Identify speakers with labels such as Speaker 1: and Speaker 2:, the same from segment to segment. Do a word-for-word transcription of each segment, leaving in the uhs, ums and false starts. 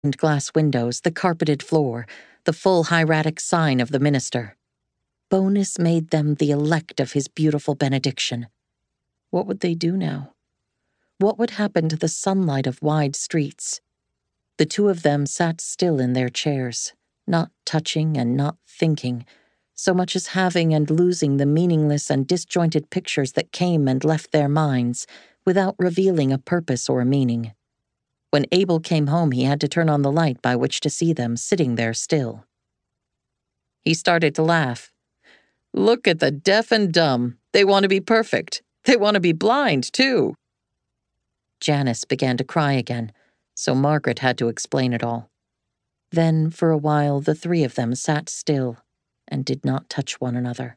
Speaker 1: glass windows, the carpeted floor, the full hieratic sign of the minister. Bonus made them the elect of his beautiful benediction. What would they do now? What would happen to the sunlight of wide streets? The two of them sat still in their chairs, not touching and not thinking, so much as having and losing the meaningless and disjointed pictures that came and left their minds without revealing a purpose or a meaning. When Abel came home, he had to turn on the light by which to see them sitting there still. He started to laugh. "Look at the deaf and dumb. They want to be perfect. They want to be blind, too." Janice began to cry again, so Margaret had to explain it all. Then, for a while, the three of them sat still and did not touch one another.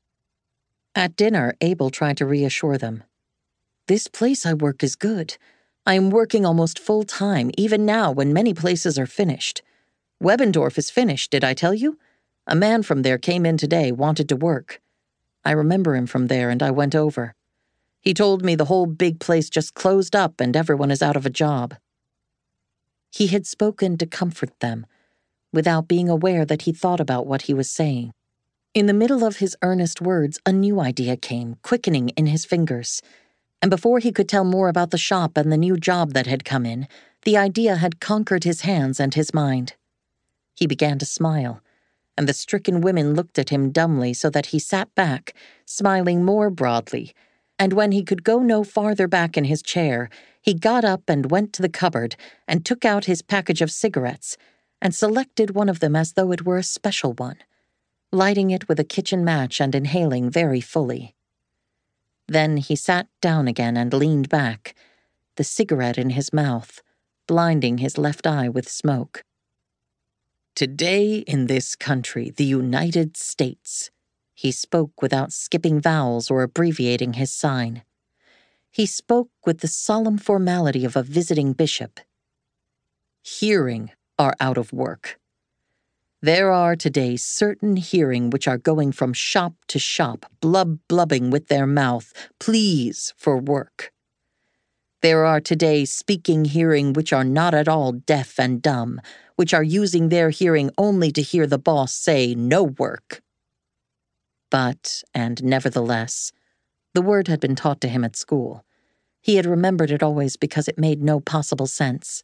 Speaker 1: At dinner, Abel tried to reassure them. "This place I work is good. I am working almost full-time, even now when many places are finished. Webendorf is finished, did I tell you? A man from there came in today, wanted to work. I remember him from there, and I went over. He told me the whole big place just closed up and everyone is out of a job." He had spoken to comfort them, without being aware that he thought about what he was saying. In the middle of his earnest words, a new idea came, quickening in his fingers. And before he could tell more about the shop and the new job that had come in, the idea had conquered his hands and his mind. He began to smile, and the stricken women looked at him dumbly so that he sat back, smiling more broadly, and when he could go no farther back in his chair, he got up and went to the cupboard and took out his package of cigarettes and selected one of them as though it were a special one, lighting it with a kitchen match and inhaling very fully. Then he sat down again and leaned back, the cigarette in his mouth, blinding his left eye with smoke. "Today in this country, the United States," he spoke without skipping vowels or abbreviating his sign. He spoke with the solemn formality of a visiting bishop. "Hearing are out of work. There are today certain hearing which are going from shop to shop, blub-blubbing with their mouth, please for work. There are today speaking hearing which are not at all deaf and dumb, which are using their hearing only to hear the boss say no work." But, and nevertheless, the word had been taught to him at school. He had remembered it always because it made no possible sense.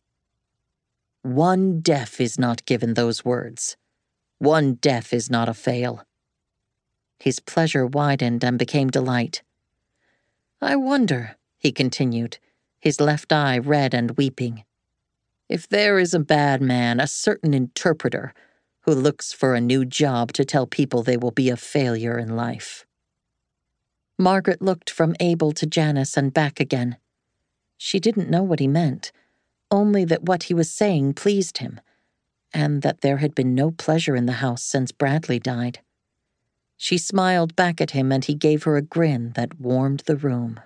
Speaker 1: One deaf is not given those words. One deaf is not a fail. His pleasure widened and became delight. "I wonder," he continued, his left eye red and weeping, "if there is a bad man, a certain interpreter, who looks for a new job to tell people they will be a failure in life." Margaret looked from Abel to Janice and back again. She didn't know what he meant, only that what he was saying pleased him, and that there had been no pleasure in the house since Bradley died. She smiled back at him and he gave her a grin that warmed the room.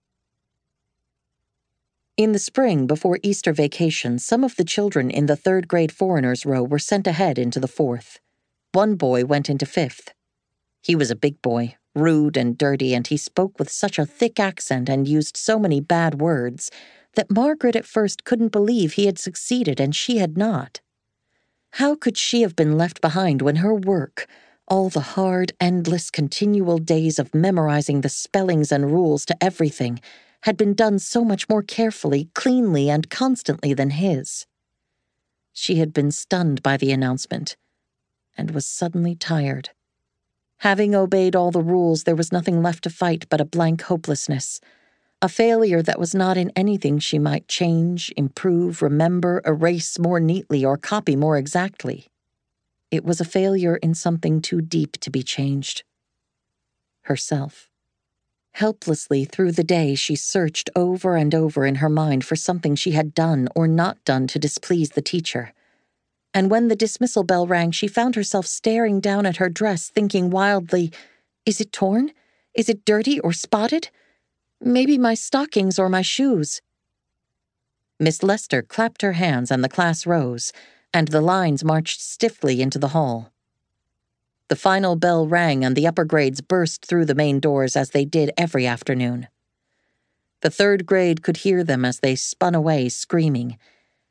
Speaker 1: In the spring, before Easter vacation, some of the children in the third grade foreigners row were sent ahead into the fourth. One boy went into fifth. He was a big boy, rude and dirty, and he spoke with such a thick accent and used so many bad words that Margaret at first couldn't believe he had succeeded and she had not. How could she have been left behind when her work, all the hard, endless, continual days of memorizing the spellings and rules to everything, had been done so much more carefully, cleanly, and constantly than his? She had been stunned by the announcement, and was suddenly tired. Having obeyed all the rules, there was nothing left to fight but a blank hopelessness, a failure that was not in anything she might change, improve, remember, erase more neatly, or copy more exactly. It was a failure in something too deep to be changed. Herself. Helplessly through the day, she searched over and over in her mind for something she had done or not done to displease the teacher. And when the dismissal bell rang, she found herself staring down at her dress, thinking wildly, "Is it torn? Is it dirty or spotted? Maybe my stockings or my shoes." Miss Lester clapped her hands and the class rose, and the lines marched stiffly into the hall. The final bell rang and the upper grades burst through the main doors as they did every afternoon. The third grade could hear them as they spun away screaming,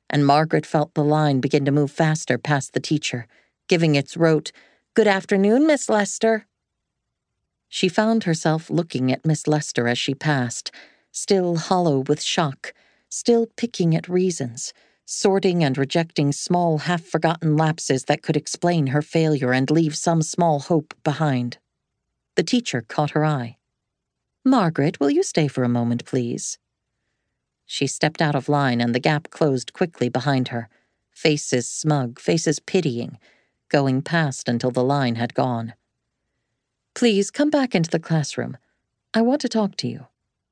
Speaker 1: and Margaret felt the line begin to move faster past the teacher, giving its rote, "Good afternoon, Miss Lester." She found herself looking at Miss Lester as she passed, still hollow with shock, still picking at reasons, sorting and rejecting small half-forgotten lapses that could explain her failure and leave some small hope behind. The teacher caught her eye. "Margaret, will you stay for a moment, please?" She stepped out of line and the gap closed quickly behind her, faces smug, faces pitying, going past until the line had gone. "Please come back into the classroom. I want to talk to you."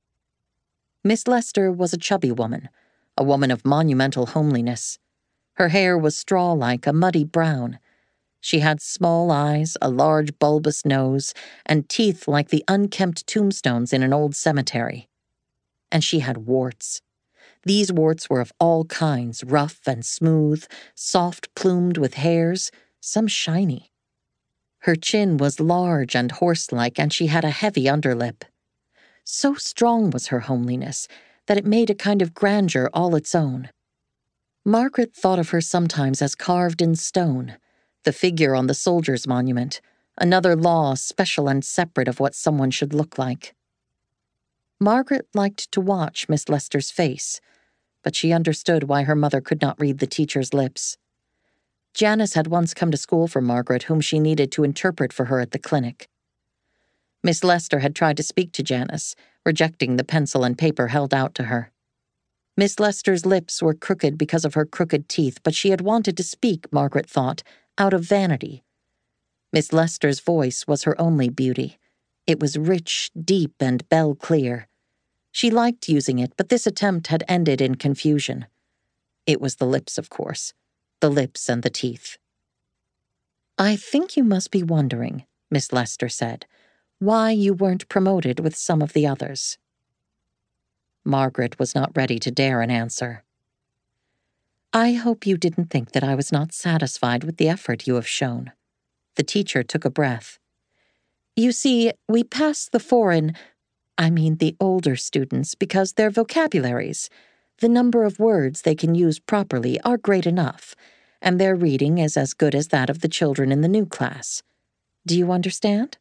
Speaker 1: Miss Lester was a chubby woman, a woman of monumental homeliness. Her hair was straw-like, a muddy brown. She had small eyes, a large bulbous nose, and teeth like the unkempt tombstones in an old cemetery. And she had warts. These warts were of all kinds, rough and smooth, soft-plumed with hairs, some shiny. Her chin was large and horse-like, and she had a heavy underlip. So strong was her homeliness that it made a kind of grandeur all its own. Margaret thought of her sometimes as carved in stone, the figure on the soldier's monument, another law special and separate of what someone should look like. Margaret liked to watch Miss Lester's face, but she understood why her mother could not read the teacher's lips. Janice had once come to school for Margaret, whom she needed to interpret for her at the clinic. Miss Lester had tried to speak to Janice, rejecting the pencil and paper held out to her. Miss Lester's lips were crooked because of her crooked teeth, but she had wanted to speak, Margaret thought, out of vanity. Miss Lester's voice was her only beauty. It was rich, deep, and bell-clear. She liked using it, but this attempt had ended in confusion. It was the lips, of course. The lips and the teeth. "I think you must be wondering," Miss Lester said, "why you weren't promoted with some of the others." Margaret was not ready to dare an answer. "I hope you didn't think that I was not satisfied with the effort you have shown." The teacher took a breath. "You see, we pass the foreign, I mean the older students, because their vocabularies, the number of words they can use properly, are great enough, and their reading is as good as that of the children in the new class. Do you understand?"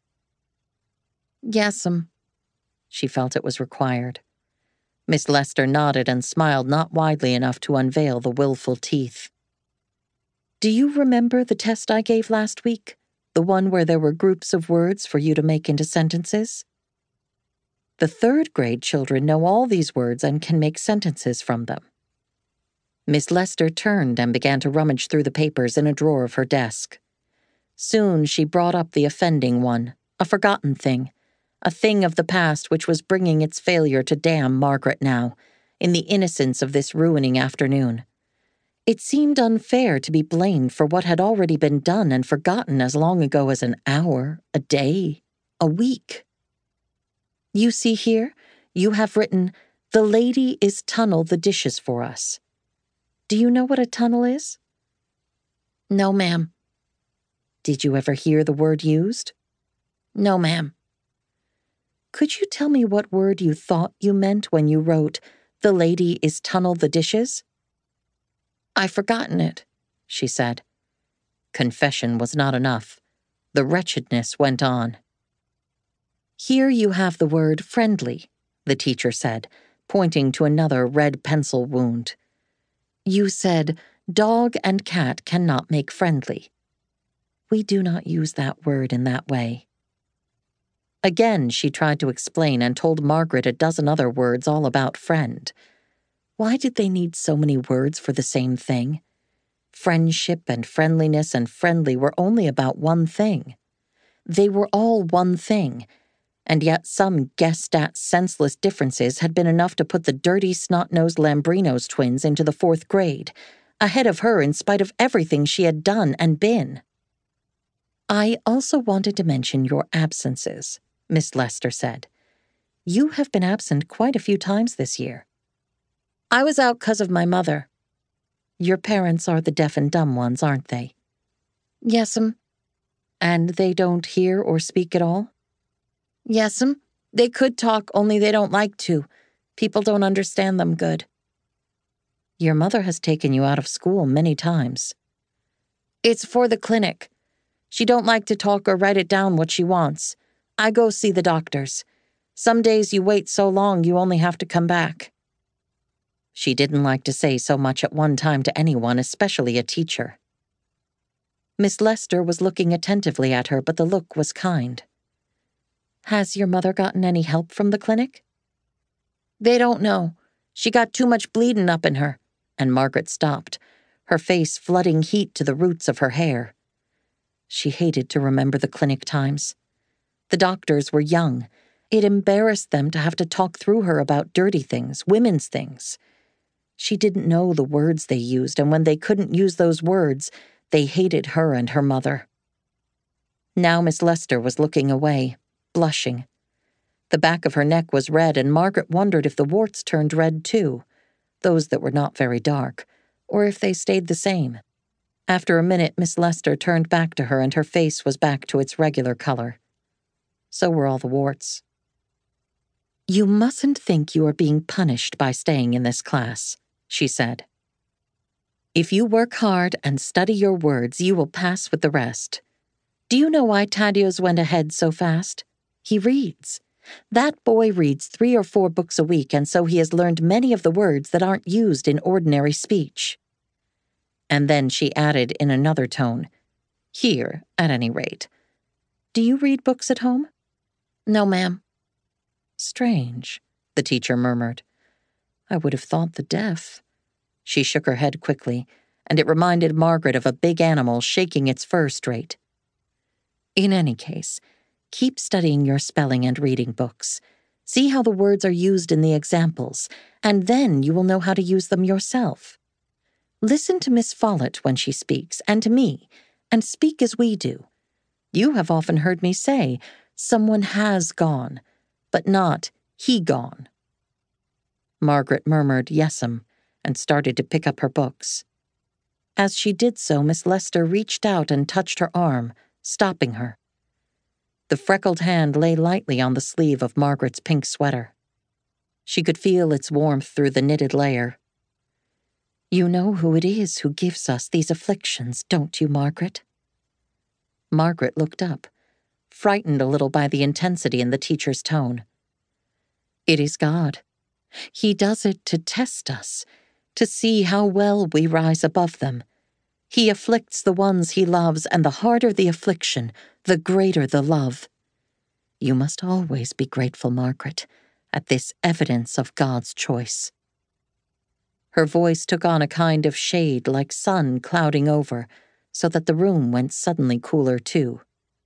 Speaker 1: "Yes'm." She felt it was required. Miss Lester nodded and smiled not widely enough to unveil the willful teeth. "Do you remember the test I gave last week? The one where there were groups of words for you to make into sentences? The third grade children know all these words and can make sentences from them." Miss Lester turned and began to rummage through the papers in a drawer of her desk. Soon she brought up the offending one, a forgotten thing, a thing of the past which was bringing its failure to damn Margaret now, in the innocence of this ruining afternoon. It seemed unfair to be blamed for what had already been done and forgotten as long ago as an hour, a day, a week. "You see here, you have written, 'The lady is tunnel the dishes for us.' Do you know what a tunnel is?" "No, ma'am." "Did you ever hear the word used?" "No, ma'am." "Could you tell me what word you thought you meant when you wrote, 'The lady is tunnel the dishes'?" "I've forgotten it," she said. Confession was not enough. The wretchedness went on. "Here you have the word 'friendly,'" the teacher said, pointing to another red pencil wound. "You said, 'Dog and cat cannot make friendly.' We do not use that word in that way." Again she tried to explain and told Margaret a dozen other words all about friend. Why did they need so many words for the same thing? Friendship and friendliness and friendly were only about one thing. They were all one thing, and yet some guessed-at senseless differences had been enough to put the dirty snot-nosed Lambrinos twins into the fourth grade, ahead of her in spite of everything she had done and been. "I also wanted to mention your absences," Miss Lester said. "You have been absent quite a few times this year." "I was out 'cause of my mother." "Your parents are the deaf and dumb ones, aren't they?" "Yes'm." "And they don't hear or speak at all?" "Yes'm. They could talk, only they don't like to. People don't understand them good." Your mother has taken you out of school many times. It's for the clinic. She don't like to talk or write it down what she wants. I go see the doctors. Some days you wait so long you only have to come back. She didn't like to say so much at one time to anyone, especially a teacher. Miss Lester was looking attentively at her, but the look was kind. Has your mother gotten any help from the clinic? They don't know. She got too much bleeding up in her. And Margaret stopped, her face flooding heat to the roots of her hair. She hated to remember the clinic times. The doctors were young. It embarrassed them to have to talk through her about dirty things, women's things. She didn't know the words they used, and when they couldn't use those words, they hated her and her mother. Now Miss Lester was looking away, blushing. The back of her neck was red, and Margaret wondered if the warts turned red too, those that were not very dark, or if they stayed the same. After a minute, Miss Lester turned back to her, and her face was back to its regular color. So were all the warts. You mustn't think you are being punished by staying in this class, she said. If you work hard and study your words, you will pass with the rest. Do you know why Tadeusz went ahead so fast? He reads. That boy reads three or four books a week, and so he has learned many of the words that aren't used in ordinary speech. And then she added in another tone, Here, at any rate. Do you read books at home? No, ma'am. Strange, the teacher murmured. I would have thought the deaf. She shook her head quickly, and it reminded Margaret of a big animal shaking its fur straight. In any case, keep studying your spelling and reading books. See how the words are used in the examples, and then you will know how to use them yourself. Listen to Miss Follett when she speaks, and to me, and speak as we do. You have often heard me say, someone has gone, but not he gone. Margaret murmured yes'm and started to pick up her books. As she did so, Miss Lester reached out and touched her arm, stopping her. The freckled hand lay lightly on the sleeve of Margaret's pink sweater. She could feel its warmth through the knitted layer. You know who it is who gives us these afflictions, don't you, Margaret? Margaret looked up, frightened a little by the intensity in the teacher's tone. It is God. He does it to test us, to see how well we rise above them. He afflicts the ones he loves, and the harder the affliction, the greater the love. You must always be grateful, Margaret, at this evidence of God's choice. Her voice took on a kind of shade like sun clouding over, so that the room went suddenly cooler too.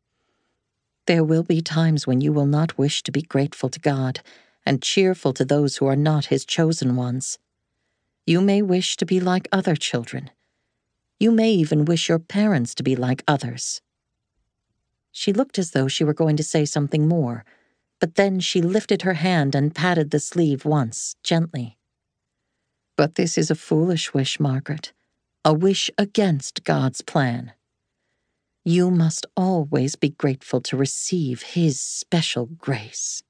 Speaker 1: There will be times when you will not wish to be grateful to God and cheerful to those who are not his chosen ones. You may wish to be like other children. You may even wish your parents to be like others. She looked as though she were going to say something more, but then she lifted her hand and patted the sleeve once, gently. But this is a foolish wish, Margaret, a wish against God's plan. You must always be grateful to receive his special grace.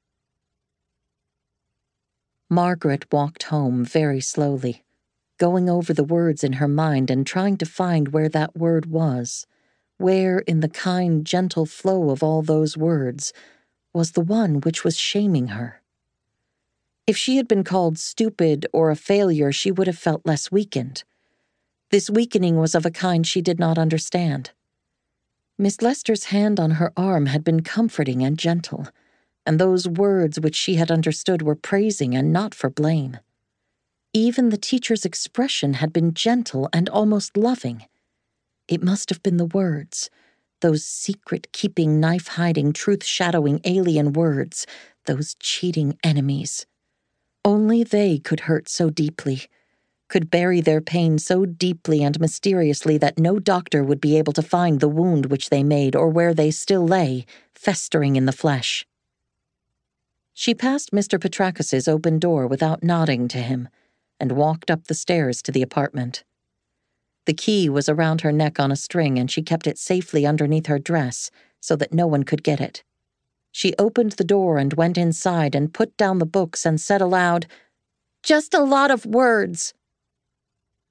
Speaker 1: Margaret walked home very slowly, going over the words in her mind and trying to find where that word was, where in the kind, gentle flow of all those words was the one which was shaming her. If she had been called stupid or a failure, she would have felt less weakened. This weakening was of a kind she did not understand. Miss Lester's hand on her arm had been comforting and gentle, and those words which she had understood were praising and not for blame. Even the teacher's expression had been gentle and almost loving. It must have been the words, those secret-keeping, knife-hiding, truth-shadowing alien words, those cheating enemies. Only they could hurt so deeply, could bury their pain so deeply and mysteriously that no doctor would be able to find the wound which they made or where they still lay, festering in the flesh. She passed Mister Petrakis's open door without nodding to him, and walked up the stairs to the apartment. The key was around her neck on a string, and she kept it safely underneath her dress so that no one could get it. She opened the door and went inside and put down the books and said aloud, "Just a lot of words."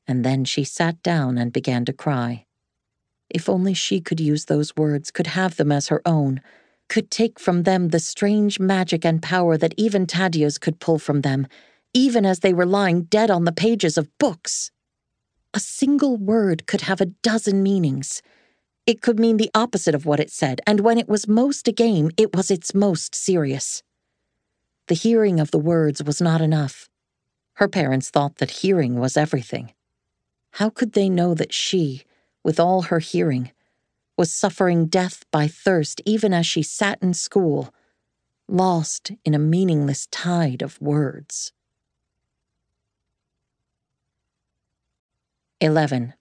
Speaker 1: and then she sat down and began to cry. If only she could use those words, could have them as her own, could take from them the strange magic and power that even Thaddeus could pull from them, even as they were lying dead on the pages of books. A single word could have a dozen meanings. It could mean the opposite of what it said, and when it was most a game, it was its most serious. The hearing of the words was not enough. Her parents thought that hearing was everything. How could they know that she, with all her hearing, was suffering death by thirst even as she sat in school, lost in a meaningless tide of words? Eleven.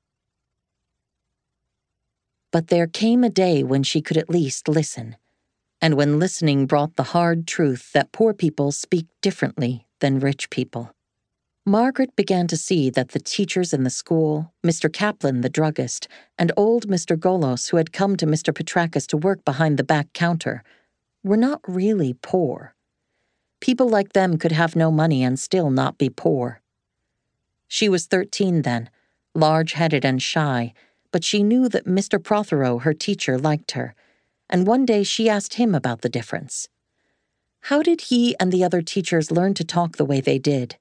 Speaker 1: But there came a day when she could at least listen, and when listening brought the hard truth that poor people speak differently than rich people. Margaret began to see that the teachers in the school, Mister Kaplan the druggist, and old Mister Golos, who had come to Mister Petrakis to work behind the back counter, were not really poor. People like them could have no money and still not be poor. She was thirteen then, large-headed and shy, but she knew that Mister Prothero, her teacher, liked her, and one day she asked him about the difference. How did he and the other teachers learn to talk the way they did?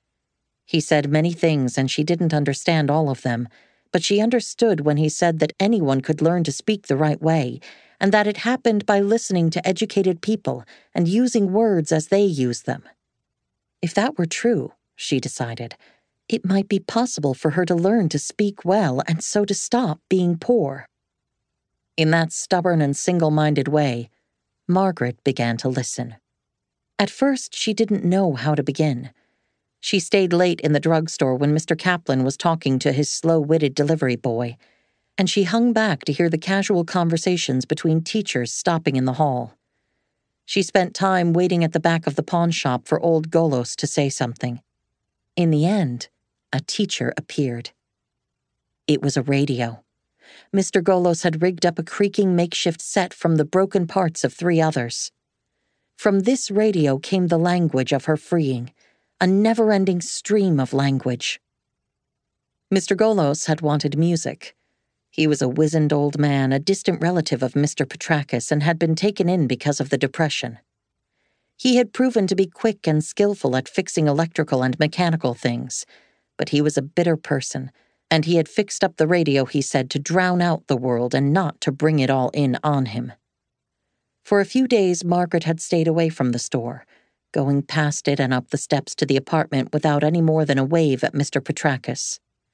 Speaker 1: He said many things and she didn't understand all of them, but she understood when he said that anyone could learn to speak the right way, and that it happened by listening to educated people and using words as they use them. If that were true, she decided, it might be possible for her to learn to speak well and so to stop being poor. In that stubborn and single-minded way, Margaret began to listen. At first, she didn't know how to begin. She stayed late in the drugstore when Mister Kaplan was talking to his slow-witted delivery boy, and she hung back to hear the casual conversations between teachers stopping in the hall. She spent time waiting at the back of the pawn shop for old Golos to say something. In the end, a teacher appeared. It was a radio. Mister Golos had rigged up a creaking makeshift set from the broken parts of three others. From this radio came the language of her freeing, a never-ending stream of language. Mister Golos had wanted music. He was a wizened old man, a distant relative of Mister Petrakis, and had been taken in because of the depression. He had proven to be quick and skillful at fixing electrical and mechanical things, but he was a bitter person, and he had fixed up the radio, he said, to drown out the world and not to bring it all in on him. For a few days, Margaret had stayed away from the store, going past it and up the steps to the apartment without any more than a wave at Mister Petrakis.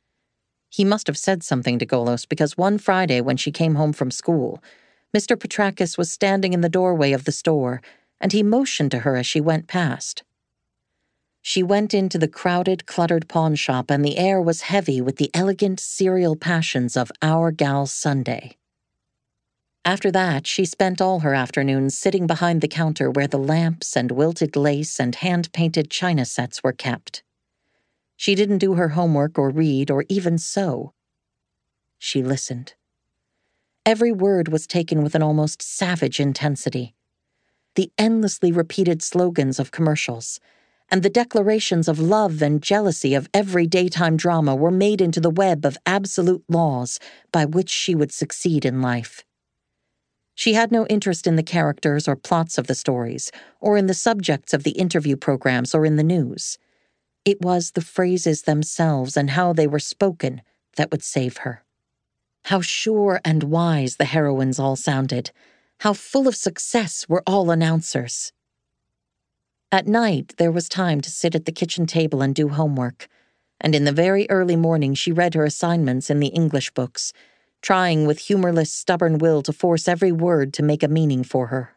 Speaker 1: He must have said something to Golos because one Friday when she came home from school, Mister Petrakis was standing in the doorway of the store, and he motioned to her as she went past. She went into the crowded, cluttered pawn shop, and the air was heavy with the elegant, serial passions of Our Gal Sunday. After that, she spent all her afternoons sitting behind the counter where the lamps and wilted lace and hand-painted china sets were kept. She didn't do her homework or read or even sew. She listened. Every word was taken with an almost savage intensity. The endlessly repeated slogans of commercials and the declarations of love and jealousy of every daytime drama were made into the web of absolute laws by which she would succeed in life. She had no interest in the characters or plots of the stories, or in the subjects of the interview programs or in the news. It was the phrases themselves and how they were spoken that would save her. How sure and wise the heroines all sounded. How full of success were all announcers. At night, there was time to sit at the kitchen table and do homework, and in the very early morning she read her assignments in the English books, trying with humorless, stubborn will to force every word to make a meaning for her.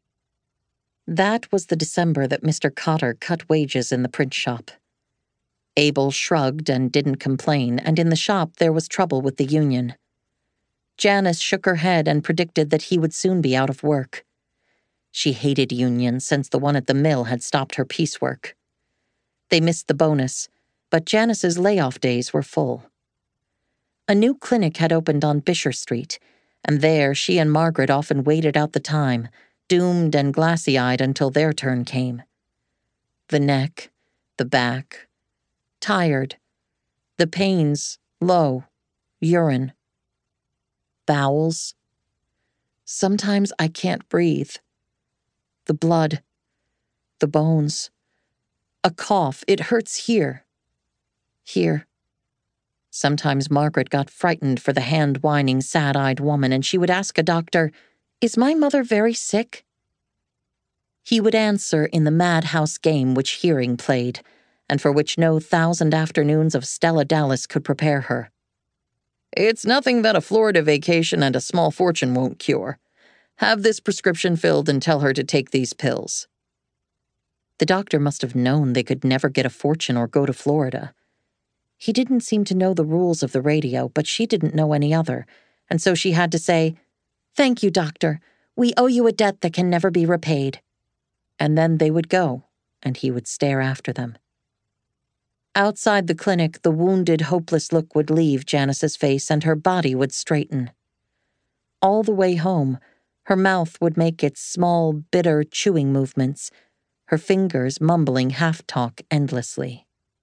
Speaker 1: That was the December that Mister Cotter cut wages in the print shop. Abel shrugged and didn't complain, and in the shop there was trouble with the union. Janice shook her head and predicted that he would soon be out of work. She hated unions since the one at the mill had stopped her piecework. They missed the bonus, but Janice's layoff days were full. A new clinic had opened on Bisher Street, and there she and Margaret often waited out the time, doomed and glassy-eyed until their turn came. The neck, the back, tired, The pains, low, urine. Bowels. Sometimes I can't breathe. The blood. The bones. A cough. It hurts here. Here. Sometimes Margaret got frightened for the hand-whining, sad-eyed woman, and she would ask a doctor, "Is my mother very sick?" He would answer in the madhouse game which hearing played, and for which no thousand afternoons of Stella Dallas could prepare her. "It's nothing that a Florida vacation and a small fortune won't cure. Have this prescription filled and tell her to take these pills." The doctor must have known they could never get a fortune or go to Florida. He didn't seem to know the rules of the radio, but she didn't know any other, and so she had to say, "Thank you, doctor. We owe you a debt that can never be repaid." And then they would go, and he would stare after them. Outside the clinic, the wounded, hopeless look would leave Janice's face and her body would straighten. All the way home, her mouth would make its small, bitter chewing movements, her fingers mumbling half-talk endlessly.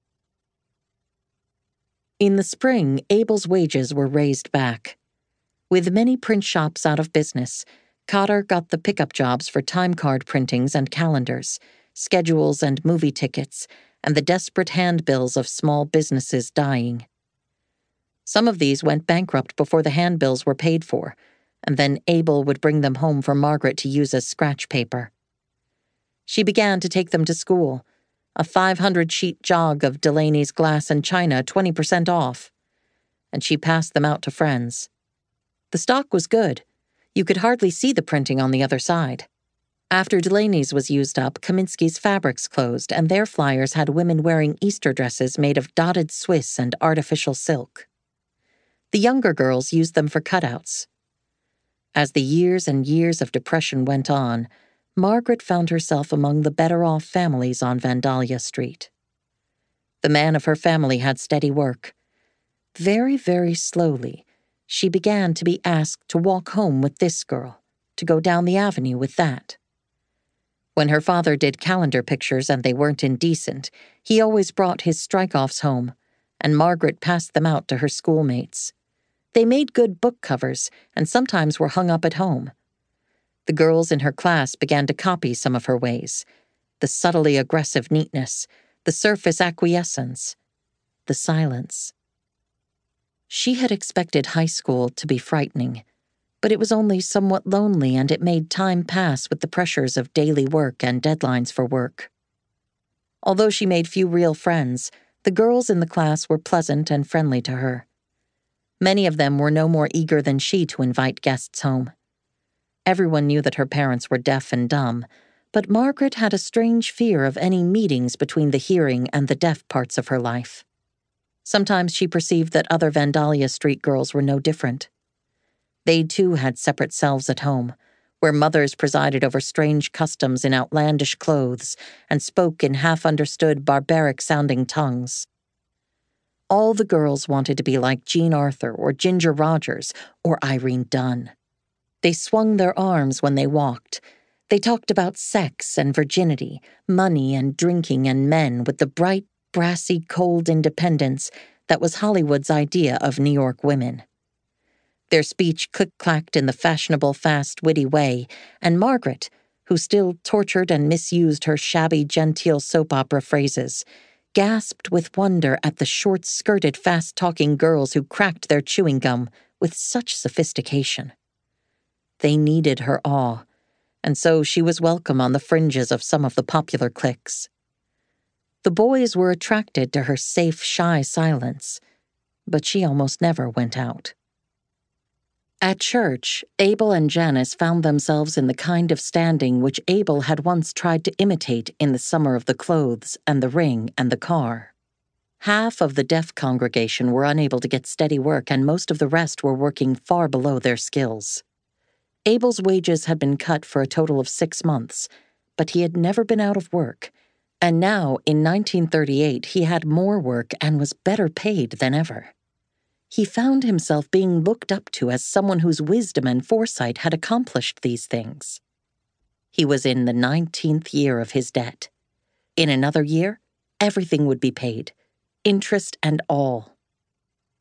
Speaker 1: In the spring, Abel's wages were raised back. With many print shops out of business, Cotter got the pickup jobs for time card printings and calendars, schedules and movie tickets, and the desperate handbills of small businesses dying. Some of these went bankrupt before the handbills were paid for, and then Abel would bring them home for Margaret to use as scratch paper. She began to take them to school, a five hundred sheet jog of Delaney's glass and china twenty percent off, and she passed them out to friends. The stock was good. You could hardly see the printing on the other side. After Delaney's was used up, Kaminsky's Fabrics closed, and their flyers had women wearing Easter dresses made of dotted Swiss and artificial silk. The younger girls used them for cutouts. As the years and years of depression went on, Margaret found herself among the better-off families on Vandalia Street. The man of her family had steady work. Very, very slowly, she began to be asked to walk home with this girl, to go down the avenue with that. When her father did calendar pictures and they weren't indecent, he always brought his strike-offs home, and Margaret passed them out to her schoolmates. They made good book covers and sometimes were hung up at home. The girls in her class began to copy some of her ways, the subtly aggressive neatness, the surface acquiescence, the silence. She had expected high school to be frightening, but it was only somewhat lonely and it made time pass with the pressures of daily work and deadlines for work. Although she made few real friends, the girls in the class were pleasant and friendly to her. Many of them were no more eager than she to invite guests home. Everyone knew that her parents were deaf and dumb, but Margaret had a strange fear of any meetings between the hearing and the deaf parts of her life. Sometimes she perceived that other Vandalia Street girls were no different. They too had separate selves at home, where mothers presided over strange customs in outlandish clothes and spoke in half-understood barbaric-sounding tongues. All the girls wanted to be like Jean Arthur or Ginger Rogers or Irene Dunn. They swung their arms when they walked. They talked about sex and virginity, money and drinking and men with the bright, brassy, cold independence that was Hollywood's idea of New York women. Their speech click-clacked in the fashionable, fast, witty way, and Margaret, who still tortured and misused her shabby, genteel soap opera phrases, gasped with wonder at the short-skirted, fast-talking girls who cracked their chewing gum with such sophistication. They needed her awe, and so she was welcome on the fringes of some of the popular cliques. The boys were attracted to her safe, shy silence, but she almost never went out. At church, Abel and Janice found themselves in the kind of standing which Abel had once tried to imitate in the summer of the clothes and the ring and the car. Half of the deaf congregation were unable to get steady work, and most of the rest were working far below their skills. Abel's wages had been cut for a total of six months, but he had never been out of work, and now, in nineteen thirty-eight, he had more work and was better paid than ever. He found himself being looked up to as someone whose wisdom and foresight had accomplished these things. He was in the nineteenth year of his debt. In another year, everything would be paid, interest and all.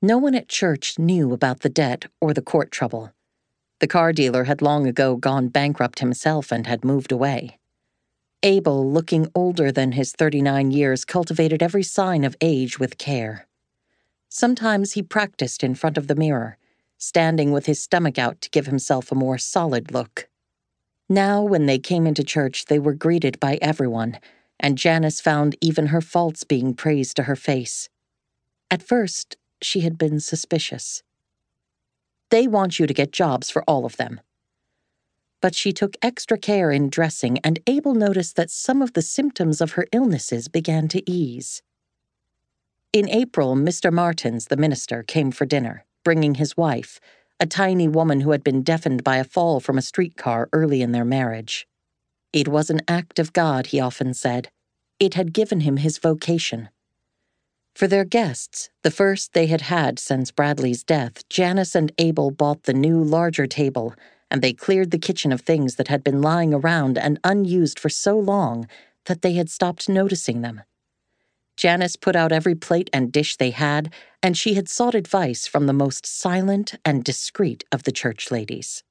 Speaker 1: No one at church knew about the debt or the court trouble. The car dealer had long ago gone bankrupt himself and had moved away. Abel, looking older than his thirty-nine years, cultivated every sign of age with care. Sometimes he practiced in front of the mirror, standing with his stomach out to give himself a more solid look. Now, when they came into church, they were greeted by everyone, and Janice found even her faults being praised to her face. At first, she had been suspicious. They want you to get jobs for all of them. But she took extra care in dressing, and Abel noticed that some of the symptoms of her illnesses began to ease. In April, Mister Martins, the minister, came for dinner, bringing his wife, a tiny woman who had been deafened by a fall from a streetcar early in their marriage. It was an act of God, he often said. It had given him his vocation. For their guests, the first they had had since Bradley's death, Janice and Abel bought the new, larger table, and they cleared the kitchen of things that had been lying around and unused for so long that they had stopped noticing them. Janice put out every plate and dish they had, and she had sought advice from the most silent and discreet of the church ladies.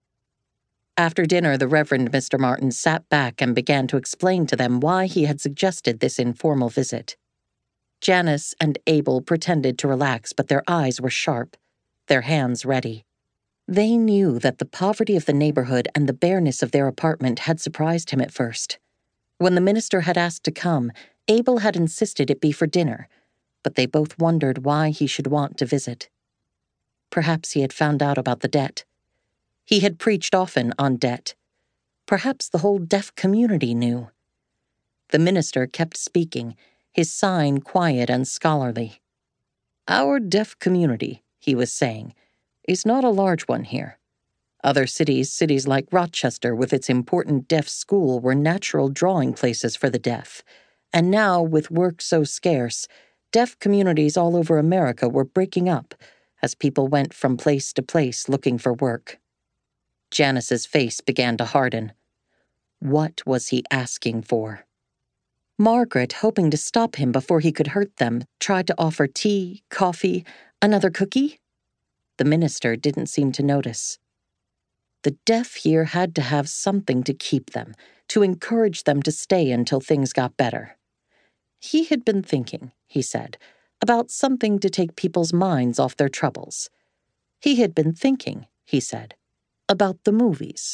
Speaker 1: After dinner, the Reverend Mister Martin sat back and began to explain to them why he had suggested this informal visit. Janice and Abel pretended to relax, but their eyes were sharp, their hands ready. They knew that the poverty of the neighborhood and the bareness of their apartment had surprised him at first. When the minister had asked to come, Abel had insisted it be for dinner, but they both wondered why he should want to visit. Perhaps he had found out about the debt. He had preached often on debt. Perhaps the whole deaf community knew. The minister kept speaking, his sign quiet and scholarly. Our deaf community, he was saying, is not a large one here. Other cities, cities like Rochester with its important deaf school, were natural drawing places for the deaf. And now, with work so scarce, deaf communities all over America were breaking up as people went from place to place looking for work. Janice's face began to harden. What was he asking for? Margaret, hoping to stop him before he could hurt them, tried to offer tea, coffee, another cookie. The minister didn't seem to notice. The deaf here had to have something to keep them, to encourage them to stay until things got better. He had been thinking, he said, about something to take people's minds off their troubles. He had been thinking, he said, about the movies.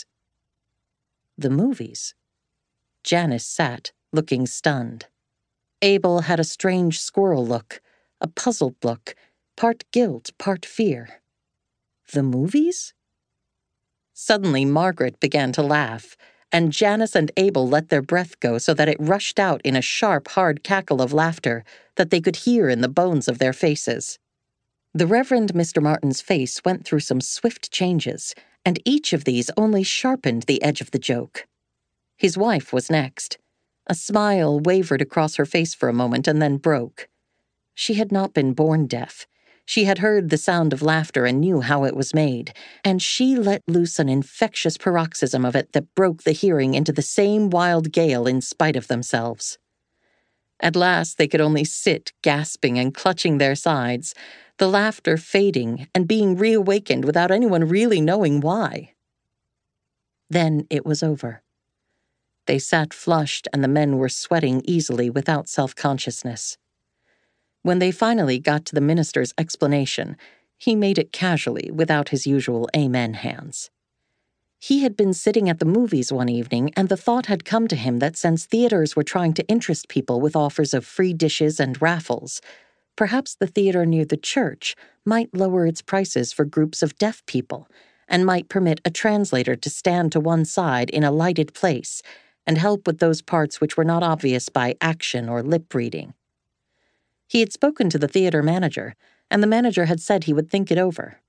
Speaker 1: The movies? Janice sat, looking stunned. Abel had a strange squirrel look, a puzzled look, part guilt, part fear. The movies? Suddenly, Margaret began to laugh, and Janice and Abel let their breath go so that it rushed out in a sharp, hard cackle of laughter that they could hear in the bones of their faces. The Reverend Mister Martin's face went through some swift changes, and each of these only sharpened the edge of the joke. His wife was next. A smile wavered across her face for a moment and then broke. She had not been born deaf. She had heard the sound of laughter and knew how it was made, and she let loose an infectious paroxysm of it that broke the hearing into the same wild gale in spite of themselves. At last they could only sit gasping and clutching their sides, the laughter fading and being reawakened without anyone really knowing why. Then it was over. They sat flushed, and the men were sweating easily without self-consciousness. When they finally got to the minister's explanation, he made it casually, without his usual amen hands. He had been sitting at the movies one evening, and the thought had come to him that since theaters were trying to interest people with offers of free dishes and raffles, perhaps the theater near the church might lower its prices for groups of deaf people, and might permit a translator to stand to one side in a lighted place and help with those parts which were not obvious by action or lip reading. He had spoken to the theater manager, and the manager had said he would think it over.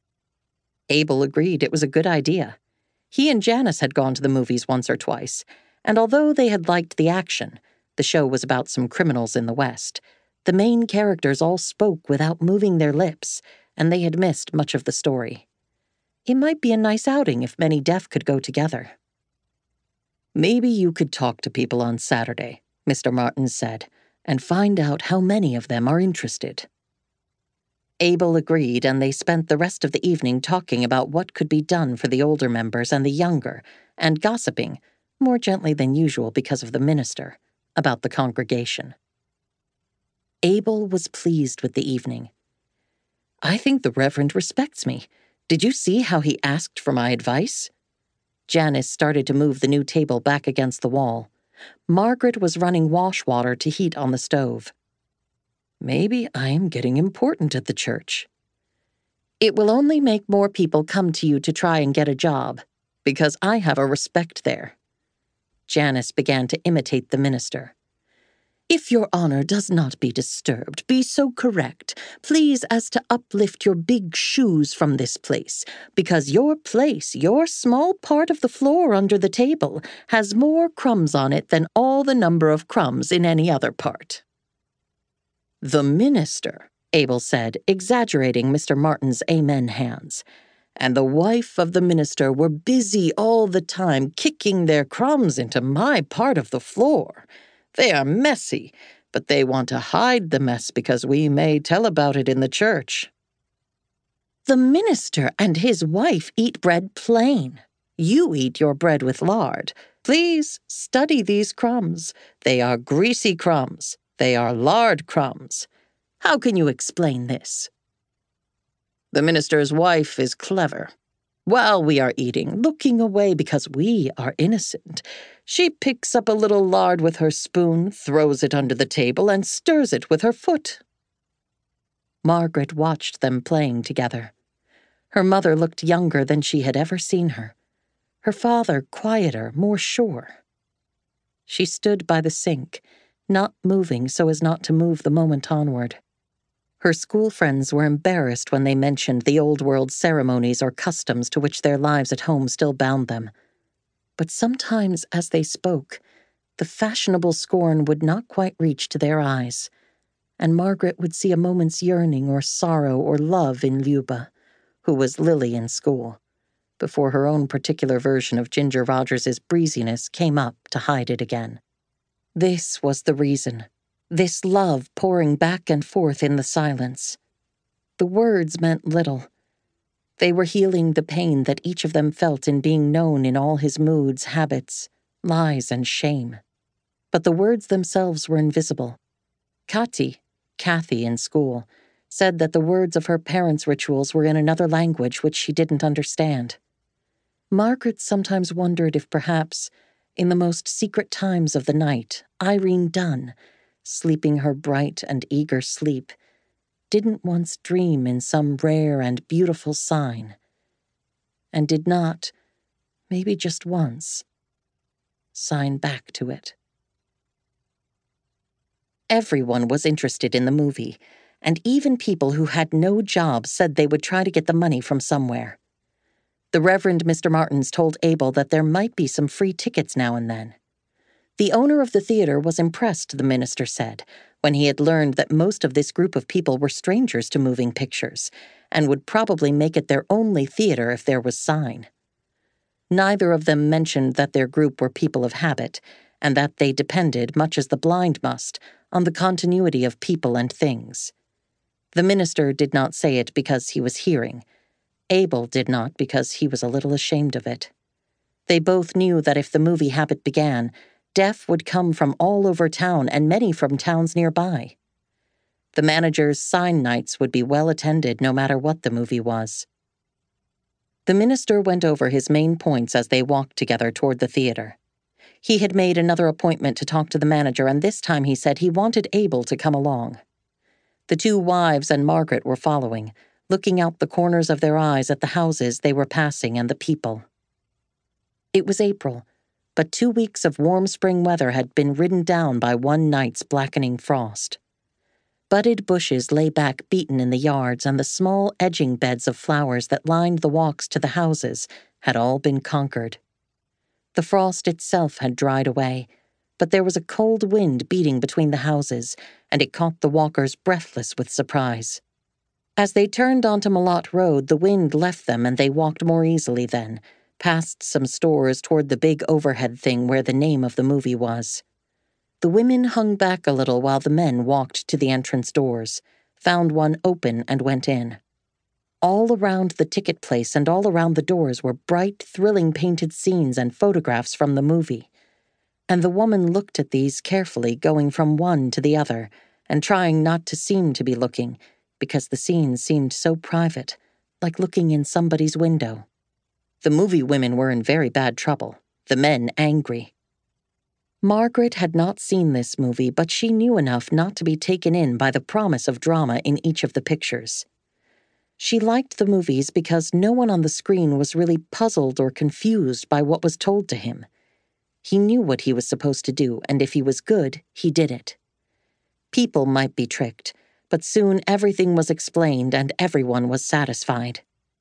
Speaker 1: Abel agreed it was a good idea. He and Janice had gone to the movies once or twice, and although they had liked the action, the show was about some criminals in the West, the main characters all spoke without moving their lips, and they had missed much of the story. It might be a nice outing if many deaf could go together. Maybe you could talk to people on Saturday, Mister Martin said, and find out how many of them are interested. Abel agreed, and they spent the rest of the evening talking about what could be done for the older members and the younger, and gossiping, more gently than usual because of the minister, about the congregation. Abel was pleased with the evening. "I think the Reverend respects me. Did you see how he asked for my advice?" Janice started to move the new table back against the wall. Margaret was running wash water to heat on the stove. "Maybe I am getting important at the church." "It will only make more people come to you to try and get a job, because I have a respect there." Janice began to imitate the minister. "If your honor does not be disturbed, be so correct, please, as to uplift your big shoes from this place, because your place, your small part of the floor under the table, has more crumbs on it than all the number of crumbs in any other part." "The minister," Abel said, exaggerating Mister Martin's amen hands, "and the wife of the minister were busy all the time kicking their crumbs into my part of the floor. They are messy, but they want to hide the mess because we may tell about it in the church." "The minister and his wife eat bread plain. You eat your bread with lard. Please study these crumbs. They are greasy crumbs. They are lard crumbs. How can you explain this?" "The minister's wife is clever. While we are eating, looking away because we are innocent, she picks up a little lard with her spoon, throws it under the table, and stirs it with her foot." Margaret watched them playing together. Her mother looked younger than she had ever seen her. Her father quieter, more sure. She stood by the sink, not moving so as not to move the moment onward. Her school friends were embarrassed when they mentioned the old-world ceremonies or customs to which their lives at home still bound them. But sometimes, as they spoke, the fashionable scorn would not quite reach to their eyes, and Margaret would see a moment's yearning or sorrow or love in Luba, who was Lily in school, before her own particular version of Ginger Rogers's breeziness came up to hide it again. This was the reason. This love pouring back and forth in the silence. The words meant little. They were healing the pain that each of them felt in being known in all his moods, habits, lies, and shame. But the words themselves were invisible. Kati, Kathy in school, said that the words of her parents' rituals were in another language which she didn't understand. Margaret sometimes wondered if perhaps, in the most secret times of the night, Irene Dunn, sleeping her bright and eager sleep, didn't once dream in some rare and beautiful sign, and did not, maybe just once, sign back to it. Everyone was interested in the movie, and even people who had no job said they would try to get the money from somewhere. The Reverend Mister Martins told Abel that there might be some free tickets now and then. The owner of the theater was impressed, the minister said, when he had learned that most of this group of people were strangers to moving pictures, and would probably make it their only theater if there was sign. Neither of them mentioned that their group were people of habit, and that they depended, much as the blind must, on the continuity of people and things. The minister did not say it because he was hearing. Abel did not because he was a little ashamed of it. They both knew that if the movie habit began, deaf would come from all over town and many from towns nearby. The manager's sign nights would be well attended no matter what the movie was. The minister went over his main points as they walked together toward the theater. He had made another appointment to talk to the manager, and this time he said he wanted Abel to come along. The two wives and Margaret were following, looking out the corners of their eyes at the houses they were passing and the people. It was April, but two weeks of warm spring weather had been ridden down by one night's blackening frost. Budded bushes lay back beaten in the yards, and the small edging beds of flowers that lined the walks to the houses had all been conquered. The frost itself had dried away, but there was a cold wind beating between the houses, and it caught the walkers breathless with surprise. As they turned onto Malott Road, the wind left them and they walked more easily then, past some stores toward the big overhead thing where the name of the movie was. The women hung back a little while the men walked to the entrance doors, found one open and went in. All around the ticket place and all around the doors were bright, thrilling painted scenes and photographs from the movie. And the woman looked at these carefully, going from one to the other, and trying not to seem to be looking, because the scenes seemed so private, like looking in somebody's window. The movie women were in very bad trouble, the men angry. Margaret had not seen this movie, but she knew enough not to be taken in by the promise of drama in each of the pictures. She liked the movies because no one on the screen was really puzzled or confused by what was told to him. He knew what he was supposed to do, and if he was good, he did it. People might be tricked, but soon everything was explained and everyone was satisfied.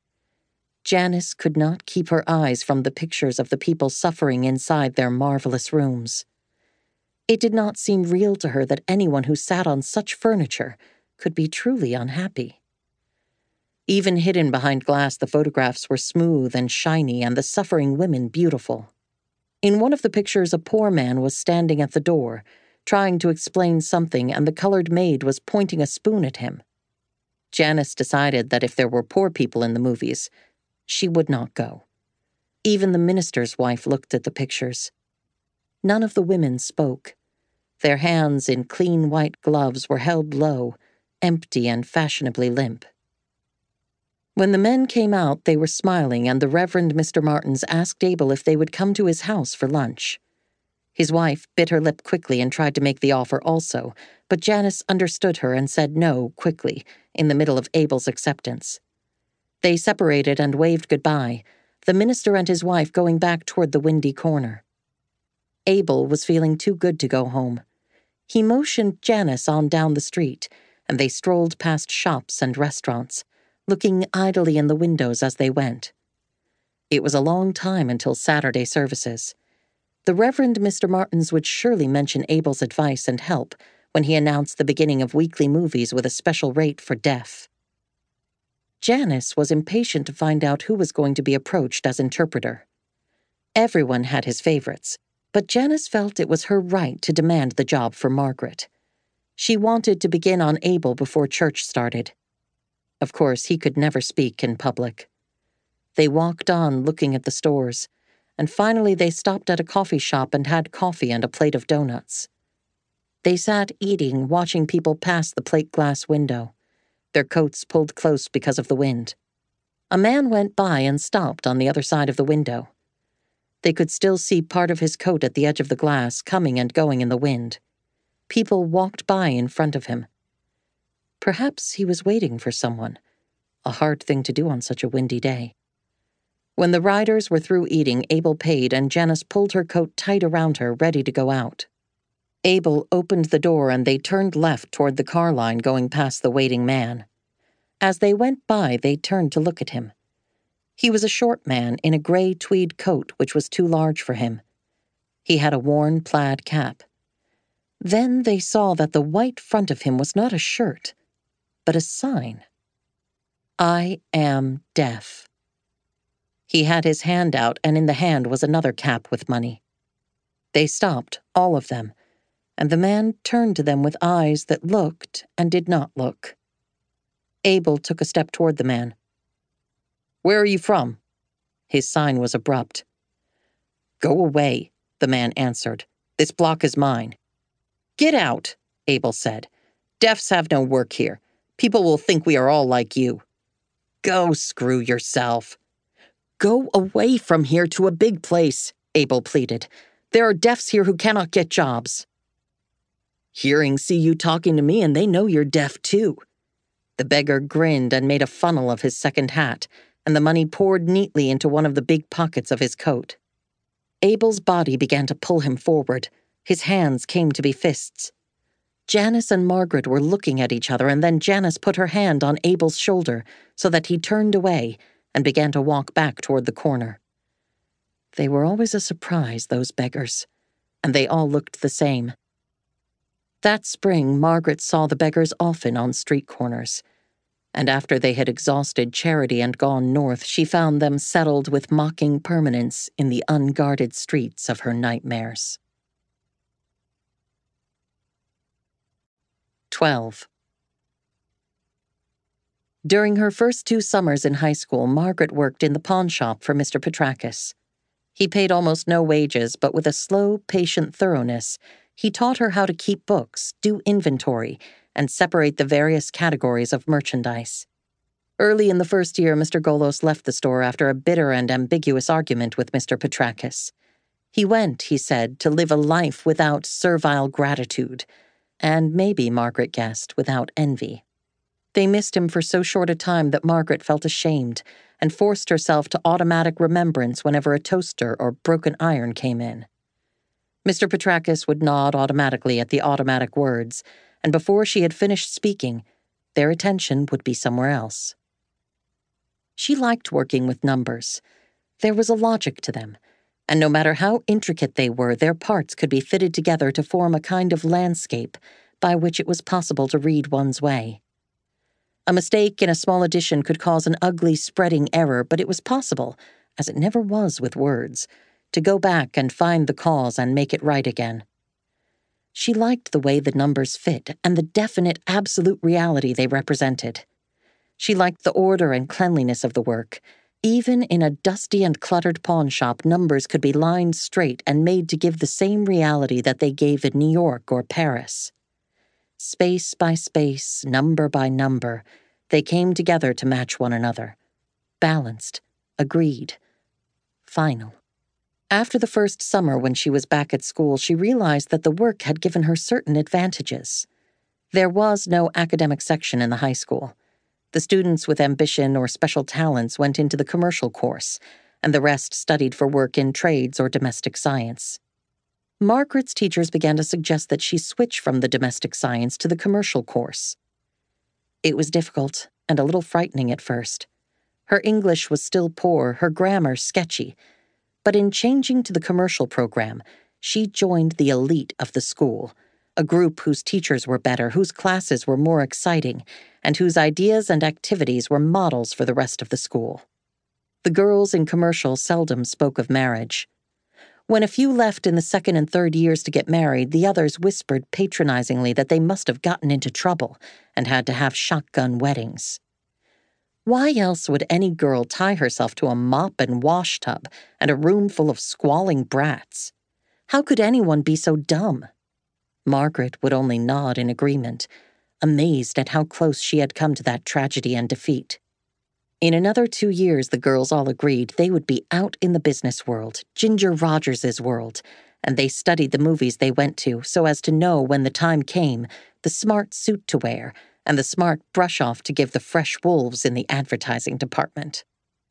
Speaker 1: Janice could not keep her eyes from the pictures of the people suffering inside their marvelous rooms. It did not seem real to her that anyone who sat on such furniture could be truly unhappy. Even hidden behind glass, the photographs were smooth and shiny and the suffering women beautiful. In one of the pictures, a poor man was standing at the door, trying to explain something, and the colored maid was pointing a spoon at him. Janice decided that if there were poor people in the movies, she would not go. Even the minister's wife looked at the pictures. None of the women spoke. Their hands in clean white gloves were held low, empty and fashionably limp. When the men came out, they were smiling, and the Reverend Mister Martins asked Abel if they would come to his house for lunch. His wife bit her lip quickly and tried to make the offer also, but Janice understood her and said no quickly, in the middle of Abel's acceptance. They separated and waved goodbye, the minister and his wife going back toward the windy corner. Abel was feeling too good to go home. He motioned Janice on down the street, and they strolled past shops and restaurants, looking idly in the windows as they went. It was a long time until Saturday services. The Reverend Mister Martins would surely mention Abel's advice and help when he announced the beginning of weekly movies with a special rate for deaf. Janice was impatient to find out who was going to be approached as interpreter. Everyone had his favorites, but Janice felt it was her right to demand the job for Margaret. She wanted to begin on Abel before church started. Of course, he could never speak in public. They walked on looking at the stores, and finally they stopped at a coffee shop and had coffee and a plate of donuts. They sat eating, watching people pass the plate glass window, their coats pulled close because of the wind. A man went by and stopped on the other side of the window. They could still see part of his coat at the edge of the glass, coming and going in the wind. People walked by in front of him. Perhaps he was waiting for someone, a hard thing to do on such a windy day. When the riders were through eating, Abel paid and Janice pulled her coat tight around her, ready to go out. Abel opened the door and they turned left toward the car line going past the waiting man. As they went by, they turned to look at him. He was a short man in a gray tweed coat which was too large for him. He had a worn plaid cap. Then they saw that the white front of him was not a shirt, but a sign. I am deaf. He had his hand out, and in the hand was another cap with money. They stopped, all of them, and the man turned to them with eyes that looked and did not look. Abel took a step toward the man. Where are you from? His sign was abrupt. Go away, the man answered. This block is mine. Get out, Abel said. Deafs have no work here. People will think we are all like you. Go screw yourself. Go away from here to a big place, Abel pleaded. There are deafs here who cannot get jobs. Hearing see you talking to me and they know you're deaf too. The beggar grinned and made a funnel of his second hat, and the money poured neatly into one of the big pockets of his coat. Abel's body began to pull him forward. His hands came to be fists. Janice and Margaret were looking at each other, and then Janice put her hand on Abel's shoulder so that he turned away and began to walk back toward the corner. They were always a surprise, those beggars, and they all looked the same. That spring, Margaret saw the beggars often on street corners, and after they had exhausted charity and gone north, she found them settled with mocking permanence in the unguarded streets of her nightmares. twelve. During her first two summers in high school, Margaret worked in the pawn shop for Mister Petrakis. He paid almost no wages, but with a slow, patient thoroughness, he taught her how to keep books, do inventory, and separate the various categories of merchandise. Early in the first year, Mister Golos left the store after a bitter and ambiguous argument with Mister Petrakis. He went, he said, to live a life without servile gratitude, and maybe, Margaret guessed, without envy. They missed him for so short a time that Margaret felt ashamed and forced herself to automatic remembrance whenever a toaster or broken iron came in. Mister Petrakis would nod automatically at the automatic words, and before she had finished speaking, their attention would be somewhere else. She liked working with numbers. There was a logic to them, and no matter how intricate they were, their parts could be fitted together to form a kind of landscape by which it was possible to read one's way. A mistake in a small addition could cause an ugly spreading error, but it was possible, as it never was with words, to go back and find the cause and make it right again. She liked the way the numbers fit and the definite absolute reality they represented. She liked the order and cleanliness of the work. Even in a dusty and cluttered pawn shop, numbers could be lined straight and made to give the same reality that they gave in New York or Paris. Space by space, number by number, they came together to match one another. Balanced, agreed, final. After the first summer when she was back at school, she realized that the work had given her certain advantages. There was no academic section in the high school. The students with ambition or special talents went into the commercial course, and the rest studied for work in trades or domestic science. Margaret's teachers began to suggest that she switch from the domestic science to the commercial course. It was difficult and a little frightening at first. Her English was still poor, her grammar sketchy, but in changing to the commercial program, she joined the elite of the school, a group whose teachers were better, whose classes were more exciting, and whose ideas and activities were models for the rest of the school. The girls in commercial seldom spoke of marriage. When a few left in the second and third years to get married, the others whispered patronizingly that they must have gotten into trouble and had to have shotgun weddings. Why else would any girl tie herself to a mop and wash tub and a room full of squalling brats? How could anyone be so dumb? Margaret would only nod in agreement, amazed at how close she had come to that tragedy and defeat. In another two years, the girls all agreed they would be out in the business world, Ginger Rogers' world, and they studied the movies they went to so as to know when the time came the smart suit to wear and the smart brush-off to give the fresh wolves in the advertising department.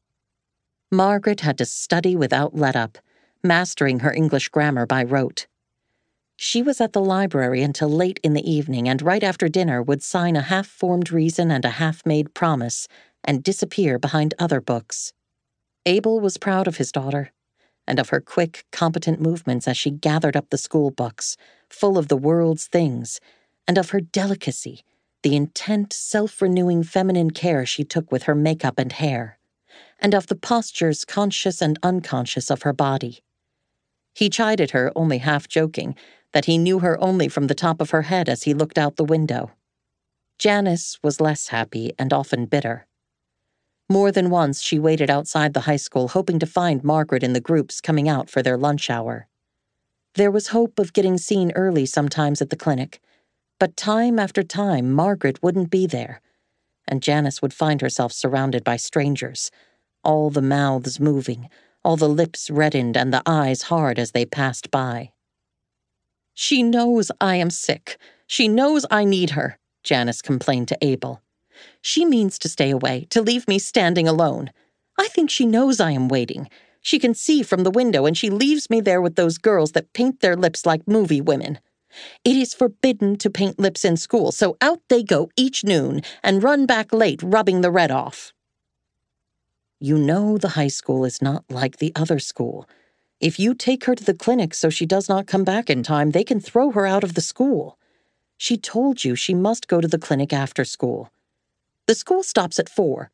Speaker 1: Margaret had to study without let-up, mastering her English grammar by rote. She was at the library until late in the evening and right after dinner would sign a half-formed reason and a half-made promise and disappear behind other books. Abel was proud of his daughter, and of her quick, competent movements as she gathered up the school books, full of the world's things, and of her delicacy, the intent, self-renewing feminine care she took with her makeup and hair, and of the postures conscious and unconscious of her body. He chided her, only half joking, that he knew her only from the top of her head as he looked out the window. Janice was less happy and often bitter. More than once she waited outside the high school hoping to find Margaret in the groups coming out for their lunch hour. There was hope of getting seen early sometimes at the clinic, but time after time Margaret wouldn't be there, and Janice would find herself surrounded by strangers, all the mouths moving, all the lips reddened and the eyes hard as they passed by. "She knows I am sick. She knows I need her," Janice complained to Abel. "She means to stay away, to leave me standing alone. I think she knows I am waiting. She can see from the window, and she leaves me there with those girls that paint their lips like movie women. It is forbidden to paint lips in school, so out they go each noon and run back late rubbing the red off." You know the high school is not like the other school. If you take her to the clinic so she does not come back in time, they can throw her out of the school. She told you she must go to the clinic after school. The school stops at four.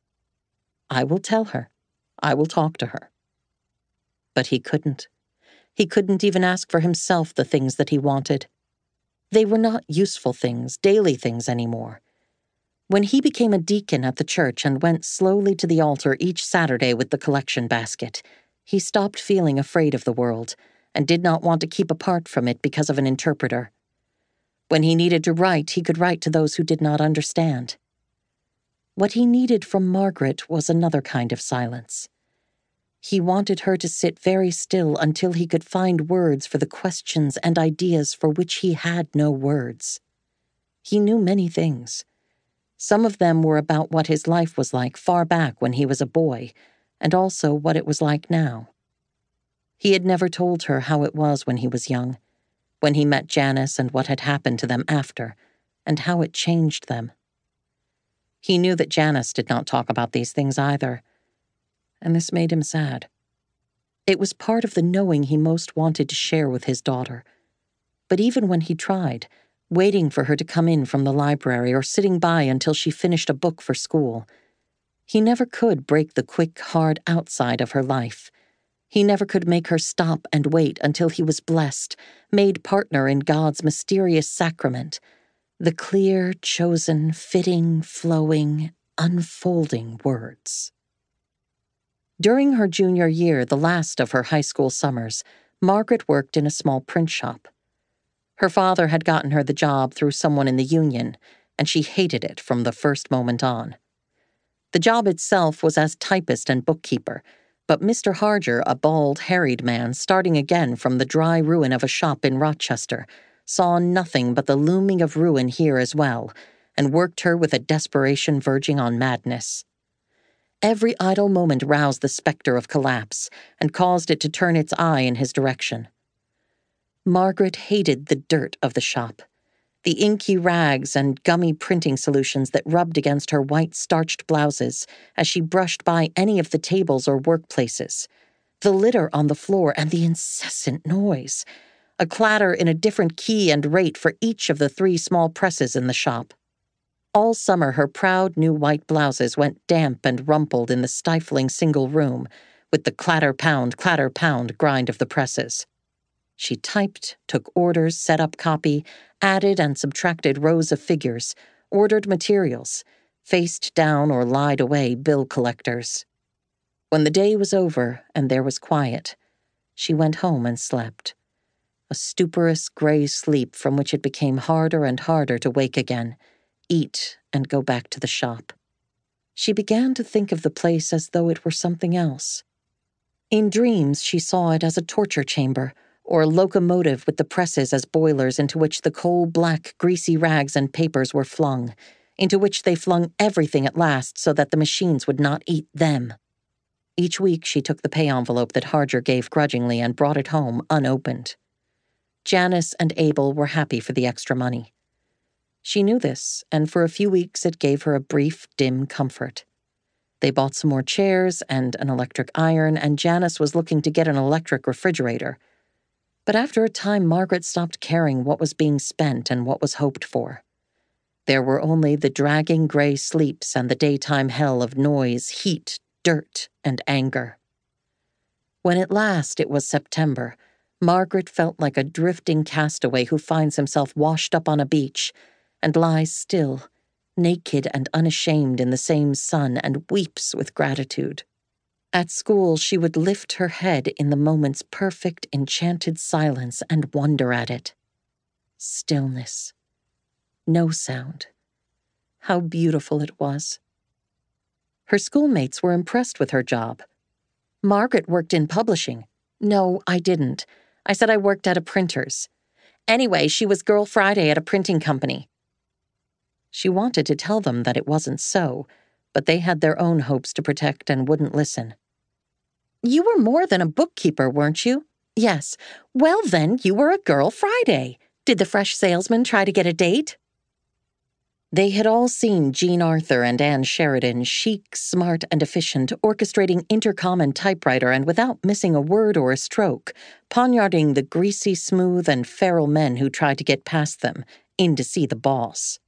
Speaker 1: I will tell her. I will talk to her. But he couldn't. He couldn't even ask for himself the things that he wanted. They were not useful things, daily things anymore. When he became a deacon at the church and went slowly to the altar each Saturday with the collection basket, he stopped feeling afraid of the world and did not want to keep apart from it because of an interpreter. When he needed to write, he could write to those who did not understand. What he needed from Margaret was another kind of silence. He wanted her to sit very still until he could find words for the questions and ideas for which he had no words. He knew many things. Some of them were about what his life was like far back when he was a boy, and also what it was like now. He had never told her how it was when he was young, when he met Janice and what had happened to them after, and how it changed them. He knew that Janice did not talk about these things either, and this made him sad. It was part of the knowing he most wanted to share with his daughter. But even when he tried, waiting for her to come in from the library or sitting by until she finished a book for school, he never could break the quick, hard outside of her life. He never could make her stop and wait until he was blessed, made partner in God's mysterious sacrament, the clear, chosen, fitting, flowing, unfolding words. During her junior year, the last of her high school summers, Margaret worked in a small print shop. Her father had gotten her the job through someone in the union, and she hated it from the first moment on. The job itself was as typist and bookkeeper, but Mister Harger, a bald, harried man starting again from the dry ruin of a shop in Rochester, saw nothing but the looming of ruin here as well, and worked her with a desperation verging on madness. Every idle moment roused the specter of collapse and caused it to turn its eye in his direction. Margaret hated the dirt of the shop, the inky rags and gummy printing solutions that rubbed against her white starched blouses as she brushed by any of the tables or workplaces, the litter on the floor and the incessant noise, a clatter in a different key and rate for each of the three small presses in the shop. All summer, her proud new white blouses went damp and rumpled in the stifling single room, with the clatter-pound, clatter-pound grind of the presses. She typed, took orders, set up copy, added and subtracted rows of figures, ordered materials, faced down or lied away bill collectors. When the day was over and there was quiet, she went home and slept. A stuporous gray sleep from which it became harder and harder to wake again, eat, and go back to the shop. She began to think of the place as though it were something else. In dreams, she saw it as a torture chamber, or a locomotive with the presses as boilers into which the coal-black, greasy rags and papers were flung, into which they flung everything at last so that the machines would not eat them. Each week she took the pay envelope that Harger gave grudgingly and brought it home unopened. Janice and Abel were happy for the extra money. She knew this, and for a few weeks it gave her a brief, dim comfort. They bought some more chairs and an electric iron, and Janice was looking to get an electric refrigerator. But after a time, Margaret stopped caring what was being spent and what was hoped for. There were only the dragging gray sleeps and the daytime hell of noise, heat, dirt, and anger. When at last it was September, Margaret felt like a drifting castaway who finds himself washed up on a beach and lies still, naked and unashamed in the same sun, and weeps with gratitude. At school, she would lift her head in the moment's perfect, enchanted silence and wonder at it. Stillness. No sound. How beautiful it was. Her schoolmates were impressed with her job. Margaret worked in publishing. No, I didn't. I said I worked at a printer's. Anyway, she was Girl Friday at a printing company. She wanted to tell them that it wasn't so, but they had their own hopes to protect and wouldn't listen. You were more than a bookkeeper, weren't you? Yes. Well, then, you were a Girl Friday. Did the fresh salesman try to get a date? They had all seen Jean Arthur and Anne Sheridan, chic, smart, and efficient, orchestrating intercom and typewriter and without missing a word or a stroke, poniarding the greasy, smooth, and feral men who tried to get past them, in to see the boss.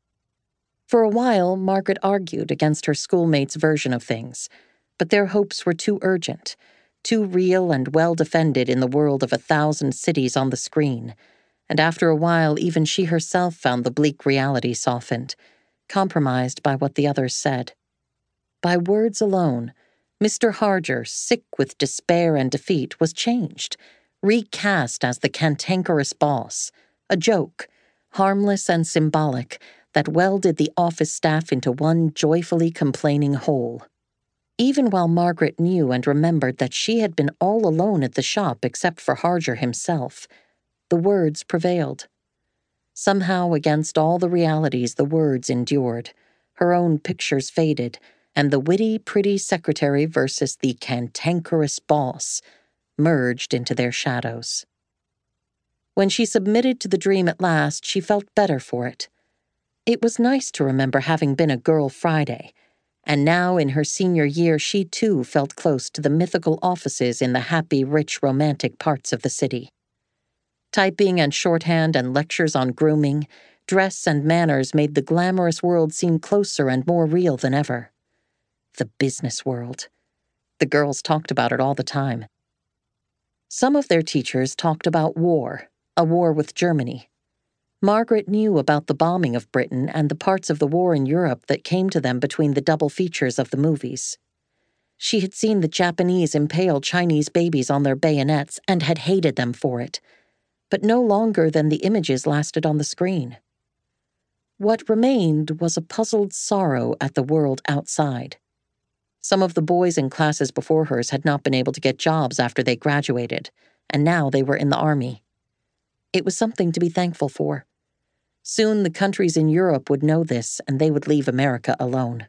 Speaker 1: For a while, Margaret argued against her schoolmates' version of things, but their hopes were too urgent, too real and well-defended in the world of a thousand cities on the screen, and after a while even she herself found the bleak reality softened, compromised by what the others said. By words alone, Mister Harger, sick with despair and defeat, was changed, recast as the cantankerous boss, a joke, harmless and symbolic, that welded the office staff into one joyfully complaining whole. Even while Margaret knew and remembered that she had been all alone at the shop except for Harger himself, the words prevailed. Somehow, against all the realities, the words endured. Her own pictures faded, and the witty, pretty secretary versus the cantankerous boss merged into their shadows. When she submitted to the dream at last, she felt better for it. It was nice to remember having been a girl Friday, and now in her senior year she too felt close to the mythical offices in the happy, rich, romantic parts of the city. Typing and shorthand and lectures on grooming, dress and manners made the glamorous world seem closer and more real than ever. The business world. The girls talked about it all the time. Some of their teachers talked about war, a war with Germany. Margaret knew about the bombing of Britain and the parts of the war in Europe that came to them between the double features of the movies. She had seen the Japanese impale Chinese babies on their bayonets and had hated them for it, but no longer than the images lasted on the screen. What remained was a puzzled sorrow at the world outside. Some of the boys in classes before hers had not been able to get jobs after they graduated, and now they were in the army. It was something to be thankful for. Soon the countries in Europe would know this, and they would leave America alone.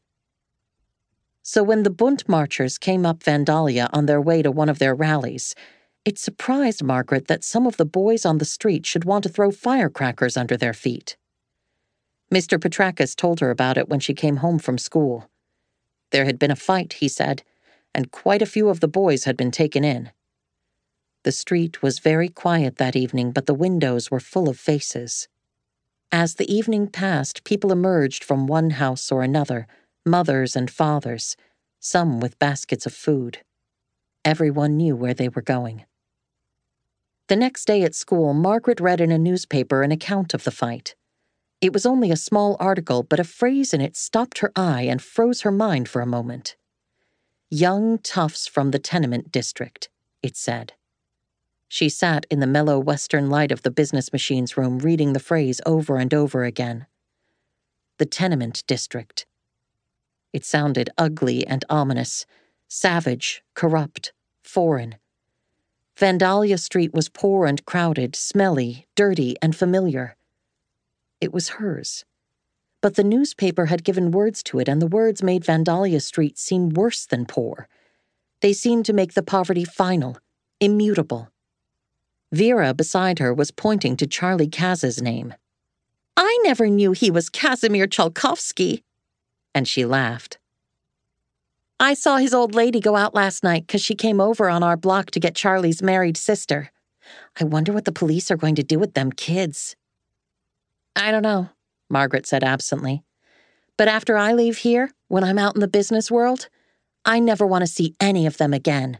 Speaker 1: So when the Bund marchers came up Vandalia on their way to one of their rallies, it surprised Margaret that some of the boys on the street should want to throw firecrackers under their feet. Mister Petrakis told her about it when she came home from school. There had been a fight, he said, and quite a few of the boys had been taken in. The street was very quiet that evening, but the windows were full of faces. As the evening passed, people emerged from one house or another, mothers and fathers, some with baskets of food. Everyone knew where they were going. The next day at school, Margaret read in a newspaper an account of the fight. It was only a small article, but a phrase in it stopped her eye and froze her mind for a moment. Young toughs from the tenement district, it said. She sat in the mellow western light of the business machines room reading the phrase over and over again. The tenement district. It sounded ugly and ominous, savage, corrupt, foreign. Vandalia Street was poor and crowded, smelly, dirty, and familiar. It was hers. But the newspaper had given words to it, and the words made Vandalia Street seem worse than poor. They seemed to make the poverty final, immutable. Vera, beside her, was pointing to Charlie Kaz's name. "I never knew he was Casimir Chalkovsky." And she laughed. "I saw his old lady go out last night because she came over on our block to get Charlie's married sister. I wonder what the police are going to do with them kids." "I don't know," Margaret said absently. "But after I leave here, when I'm out in the business world, I never want to see any of them again."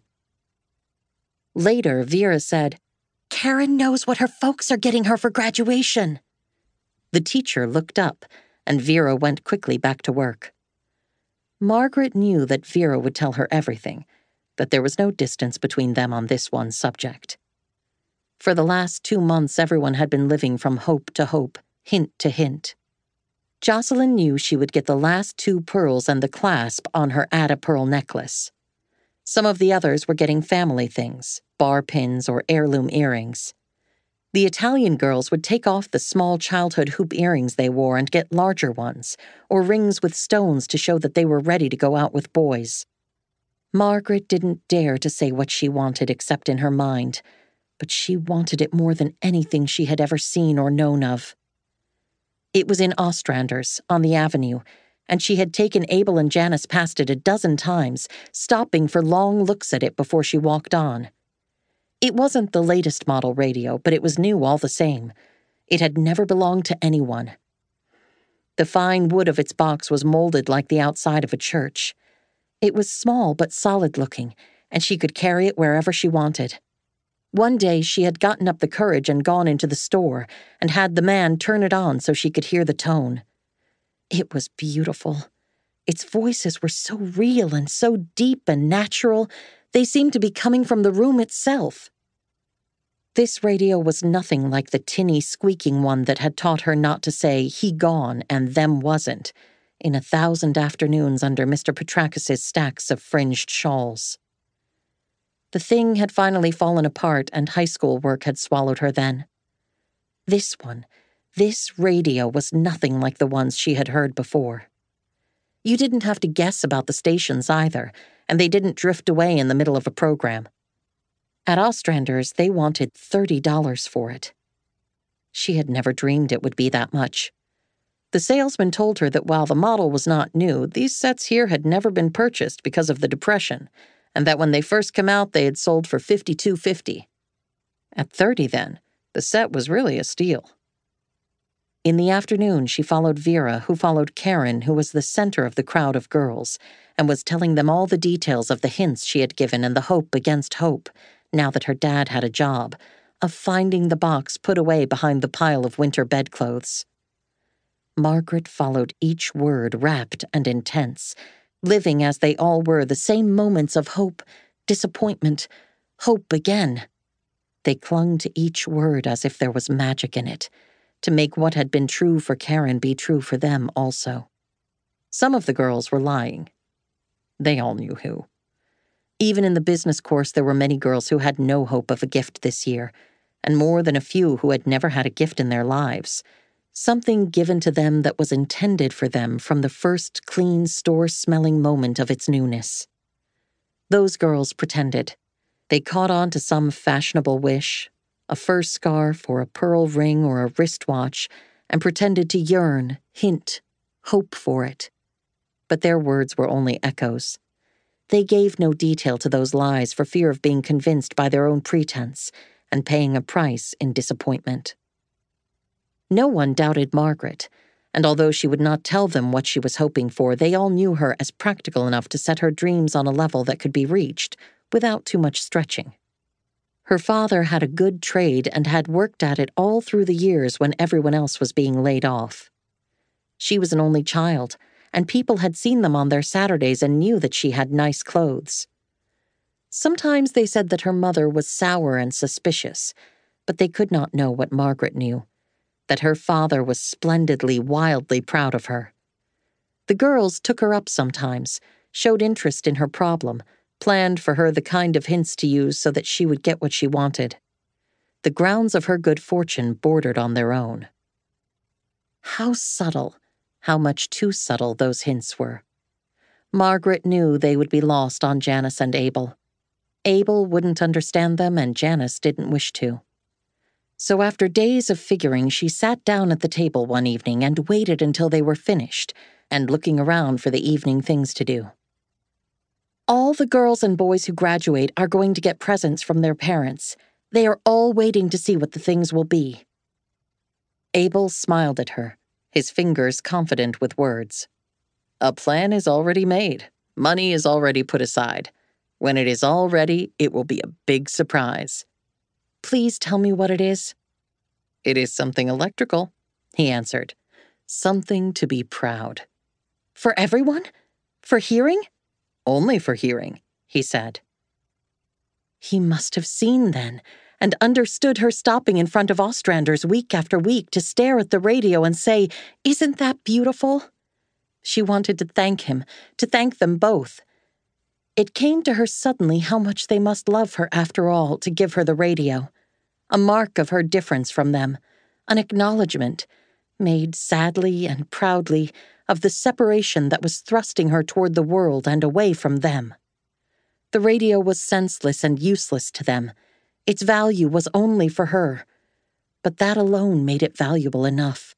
Speaker 1: Later, Vera said, "Karen knows what her folks are getting her for graduation." The teacher looked up, and Vera went quickly back to work. Margaret knew that Vera would tell her everything, that there was no distance between them on this one subject. For the last two months, everyone had been living from hope to hope, hint to hint. Jocelyn knew she would get the last two pearls and the clasp on her Ada pearl necklace. Some of the others were getting family things, bar pins or heirloom earrings. The Italian girls would take off the small childhood hoop earrings they wore and get larger ones, or rings with stones to show that they were ready to go out with boys. Margaret didn't dare to say what she wanted except in her mind, but she wanted it more than anything she had ever seen or known of. It was in Ostrander's, on the avenue, and she had taken Abel and Janice past it a dozen times, stopping for long looks at it before she walked on. It wasn't the latest model radio, but it was new all the same. It had never belonged to anyone. The fine wood of its box was molded like the outside of a church. It was small but solid-looking, and she could carry it wherever she wanted. One day she had gotten up the courage and gone into the store and had the man turn it on so she could hear the tone. It was beautiful. Its voices were so real and so deep and natural, they seemed to be coming from the room itself. This radio was nothing like the tinny, squeaking one that had taught her not to say "he gone" and "them wasn't" in a thousand afternoons under Mister Petrakis's stacks of fringed shawls. The thing had finally fallen apart and high school work had swallowed her then. This one, this radio was nothing like the ones she had heard before. You didn't have to guess about the stations either, and they didn't drift away in the middle of a program. At Ostrander's, they wanted thirty dollars for it. She had never dreamed it would be that much. The salesman told her that while the model was not new, these sets here had never been purchased because of the Depression, and that when they first came out, they had sold for fifty-two fifty. At thirty then, the set was really a steal. In the afternoon, she followed Vera, who followed Karen, who was the center of the crowd of girls, and was telling them all the details of the hints she had given and the hope against hope, now that her dad had a job, of finding the box put away behind the pile of winter bedclothes. Margaret followed each word rapt and intense, living as they all were the same moments of hope, disappointment, hope again. They clung to each word as if there was magic in it, to make what had been true for Karen be true for them also. Some of the girls were lying. They all knew who. Even in the business course, there were many girls who had no hope of a gift this year, and more than a few who had never had a gift in their lives. Something given to them that was intended for them from the first clean, store-smelling moment of its newness. Those girls pretended. They caught on to some fashionable wish, a fur scarf or a pearl ring or a wristwatch, and pretended to yearn, hint, hope for it. But their words were only echoes. They gave no detail to those lies for fear of being convinced by their own pretense and paying a price in disappointment. No one doubted Margaret, and although she would not tell them what she was hoping for, they all knew her as practical enough to set her dreams on a level that could be reached without too much stretching. Her father had a good trade and had worked at it all through the years when everyone else was being laid off. She was an only child, and people had seen them on their Saturdays and knew that she had nice clothes. Sometimes they said that her mother was sour and suspicious, but they could not know what Margaret knew, that her father was splendidly, wildly proud of her. The girls took her up sometimes, showed interest in her problem, planned for her the kind of hints to use so that she would get what she wanted. The grounds of her good fortune bordered on their own. How subtle, how much too subtle those hints were. Margaret knew they would be lost on Janice and Abel. Abel wouldn't understand them, and Janice didn't wish to. So after days of figuring, she sat down at the table one evening and waited until they were finished, and looking around for the evening things to do. All the girls and boys who graduate are going to get presents from their parents. They are all waiting to see what the things will be. Abel smiled at her, his fingers confident with words. A plan is already made. Money is already put aside. When it is all ready, it will be a big surprise. Please tell me what it is. It is something electrical, he answered. Something to be proud. For everyone? For hearing? Only for hearing, he said. He must have seen then, and understood her stopping in front of Ostrander's week after week to stare at the radio and say, "Isn't that beautiful?" She wanted to thank him, to thank them both. It came to her suddenly how much they must love her after all to give her the radio. A mark of her difference from them, an acknowledgement, made sadly and proudly, of the separation that was thrusting her toward the world and away from them. The radio was senseless and useless to them. Its value was only for her. But that alone made it valuable enough.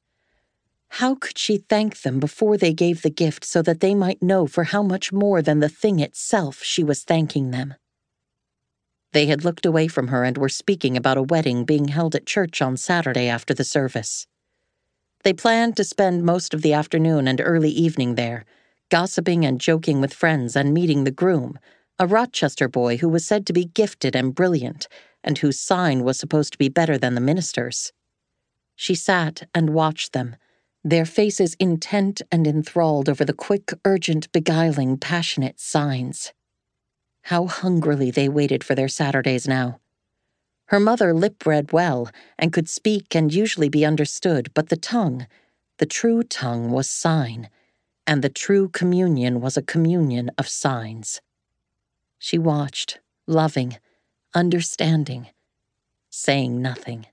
Speaker 1: How could she thank them before they gave the gift so that they might know for how much more than the thing itself she was thanking them? They had looked away from her and were speaking about a wedding being held at church on Saturday after the service. They planned to spend most of the afternoon and early evening there, gossiping and joking with friends and meeting the groom, a Rochester boy who was said to be gifted and brilliant, and whose sign was supposed to be better than the minister's. She sat and watched them, their faces intent and enthralled over the quick, urgent, beguiling, passionate signs. How hungrily they waited for their Saturdays now. Her mother lip-read well and could speak and usually be understood, but the tongue, the true tongue, was sign, and the true communion was a communion of signs. She watched, loving, understanding, saying nothing.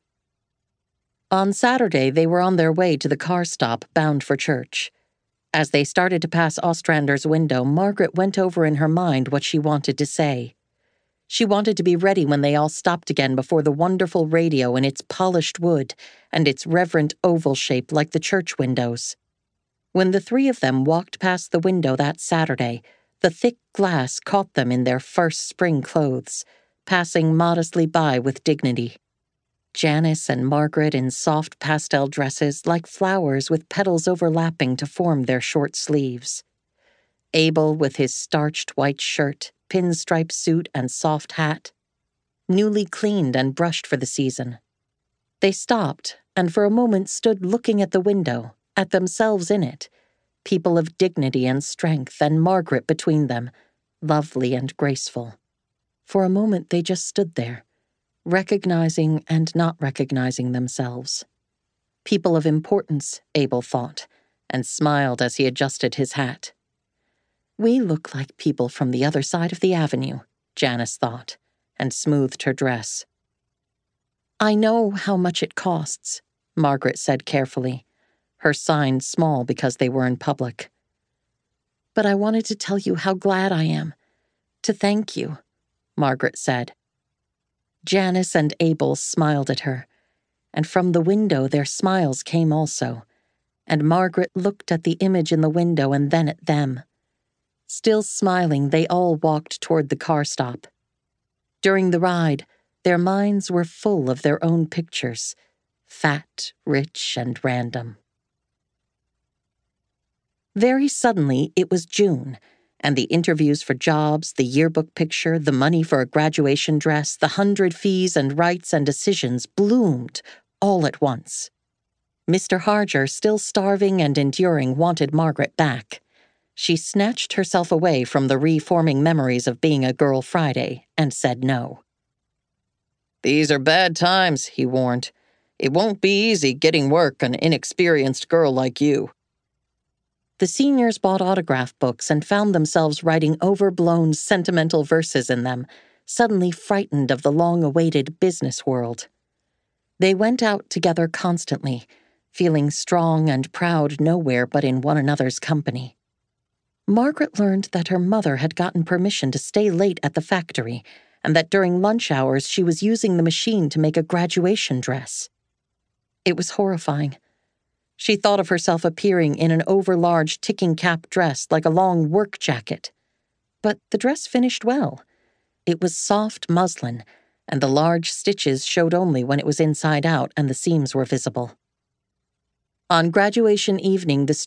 Speaker 1: On Saturday, they were on their way to the car stop, bound for church. As they started to pass Ostrander's window, Margaret went over in her mind what she wanted to say. She wanted to be ready when they all stopped again before the wonderful radio in its polished wood and its reverent oval shape like the church windows. When the three of them walked past the window that Saturday, the thick glass caught them in their first spring clothes, passing modestly by with dignity. Janice and Margaret in soft pastel dresses like flowers with petals overlapping to form their short sleeves. Abel with his starched white shirt, pinstripe suit, and soft hat, newly cleaned and brushed for the season. They stopped and for a moment stood looking at the window, at themselves in it, people of dignity and strength, and Margaret between them, lovely and graceful. For a moment they just stood there, recognizing and not recognizing themselves. People of importance, Abel thought, and smiled as he adjusted his hat. We look like people from the other side of the avenue, Janice thought, and smoothed her dress. I know how much it costs, Margaret said carefully, her signs small because they were in public. But I wanted to tell you how glad I am, to thank you, Margaret said. Janice and Abel smiled at her, and from the window their smiles came also, and Margaret looked at the image in the window and then at them. Still smiling, they all walked toward the car stop. During the ride, their minds were full of their own pictures, fat, rich, and random. Very suddenly, it was June, and the interviews for jobs, the yearbook picture, the money for a graduation dress, the hundred fees and rights and decisions bloomed all at once. Mister Harger, still starving and enduring, wanted Margaret back. She snatched herself away from the reforming memories of being a girl Friday and said no. These are bad times, he warned. It won't be easy getting work an inexperienced girl like you. The seniors bought autograph books and found themselves writing overblown sentimental verses in them, suddenly frightened of the long-awaited business world. They went out together constantly, feeling strong and proud nowhere but in one another's company. Margaret learned that her mother had gotten permission to stay late at the factory, and that during lunch hours she was using the machine to make a graduation dress. It was horrifying. She thought of herself appearing in an overlarge ticking cap dress like a long work jacket. But the dress finished well. It was soft muslin, and the large stitches showed only when it was inside out and the seams were visible. On graduation evening, the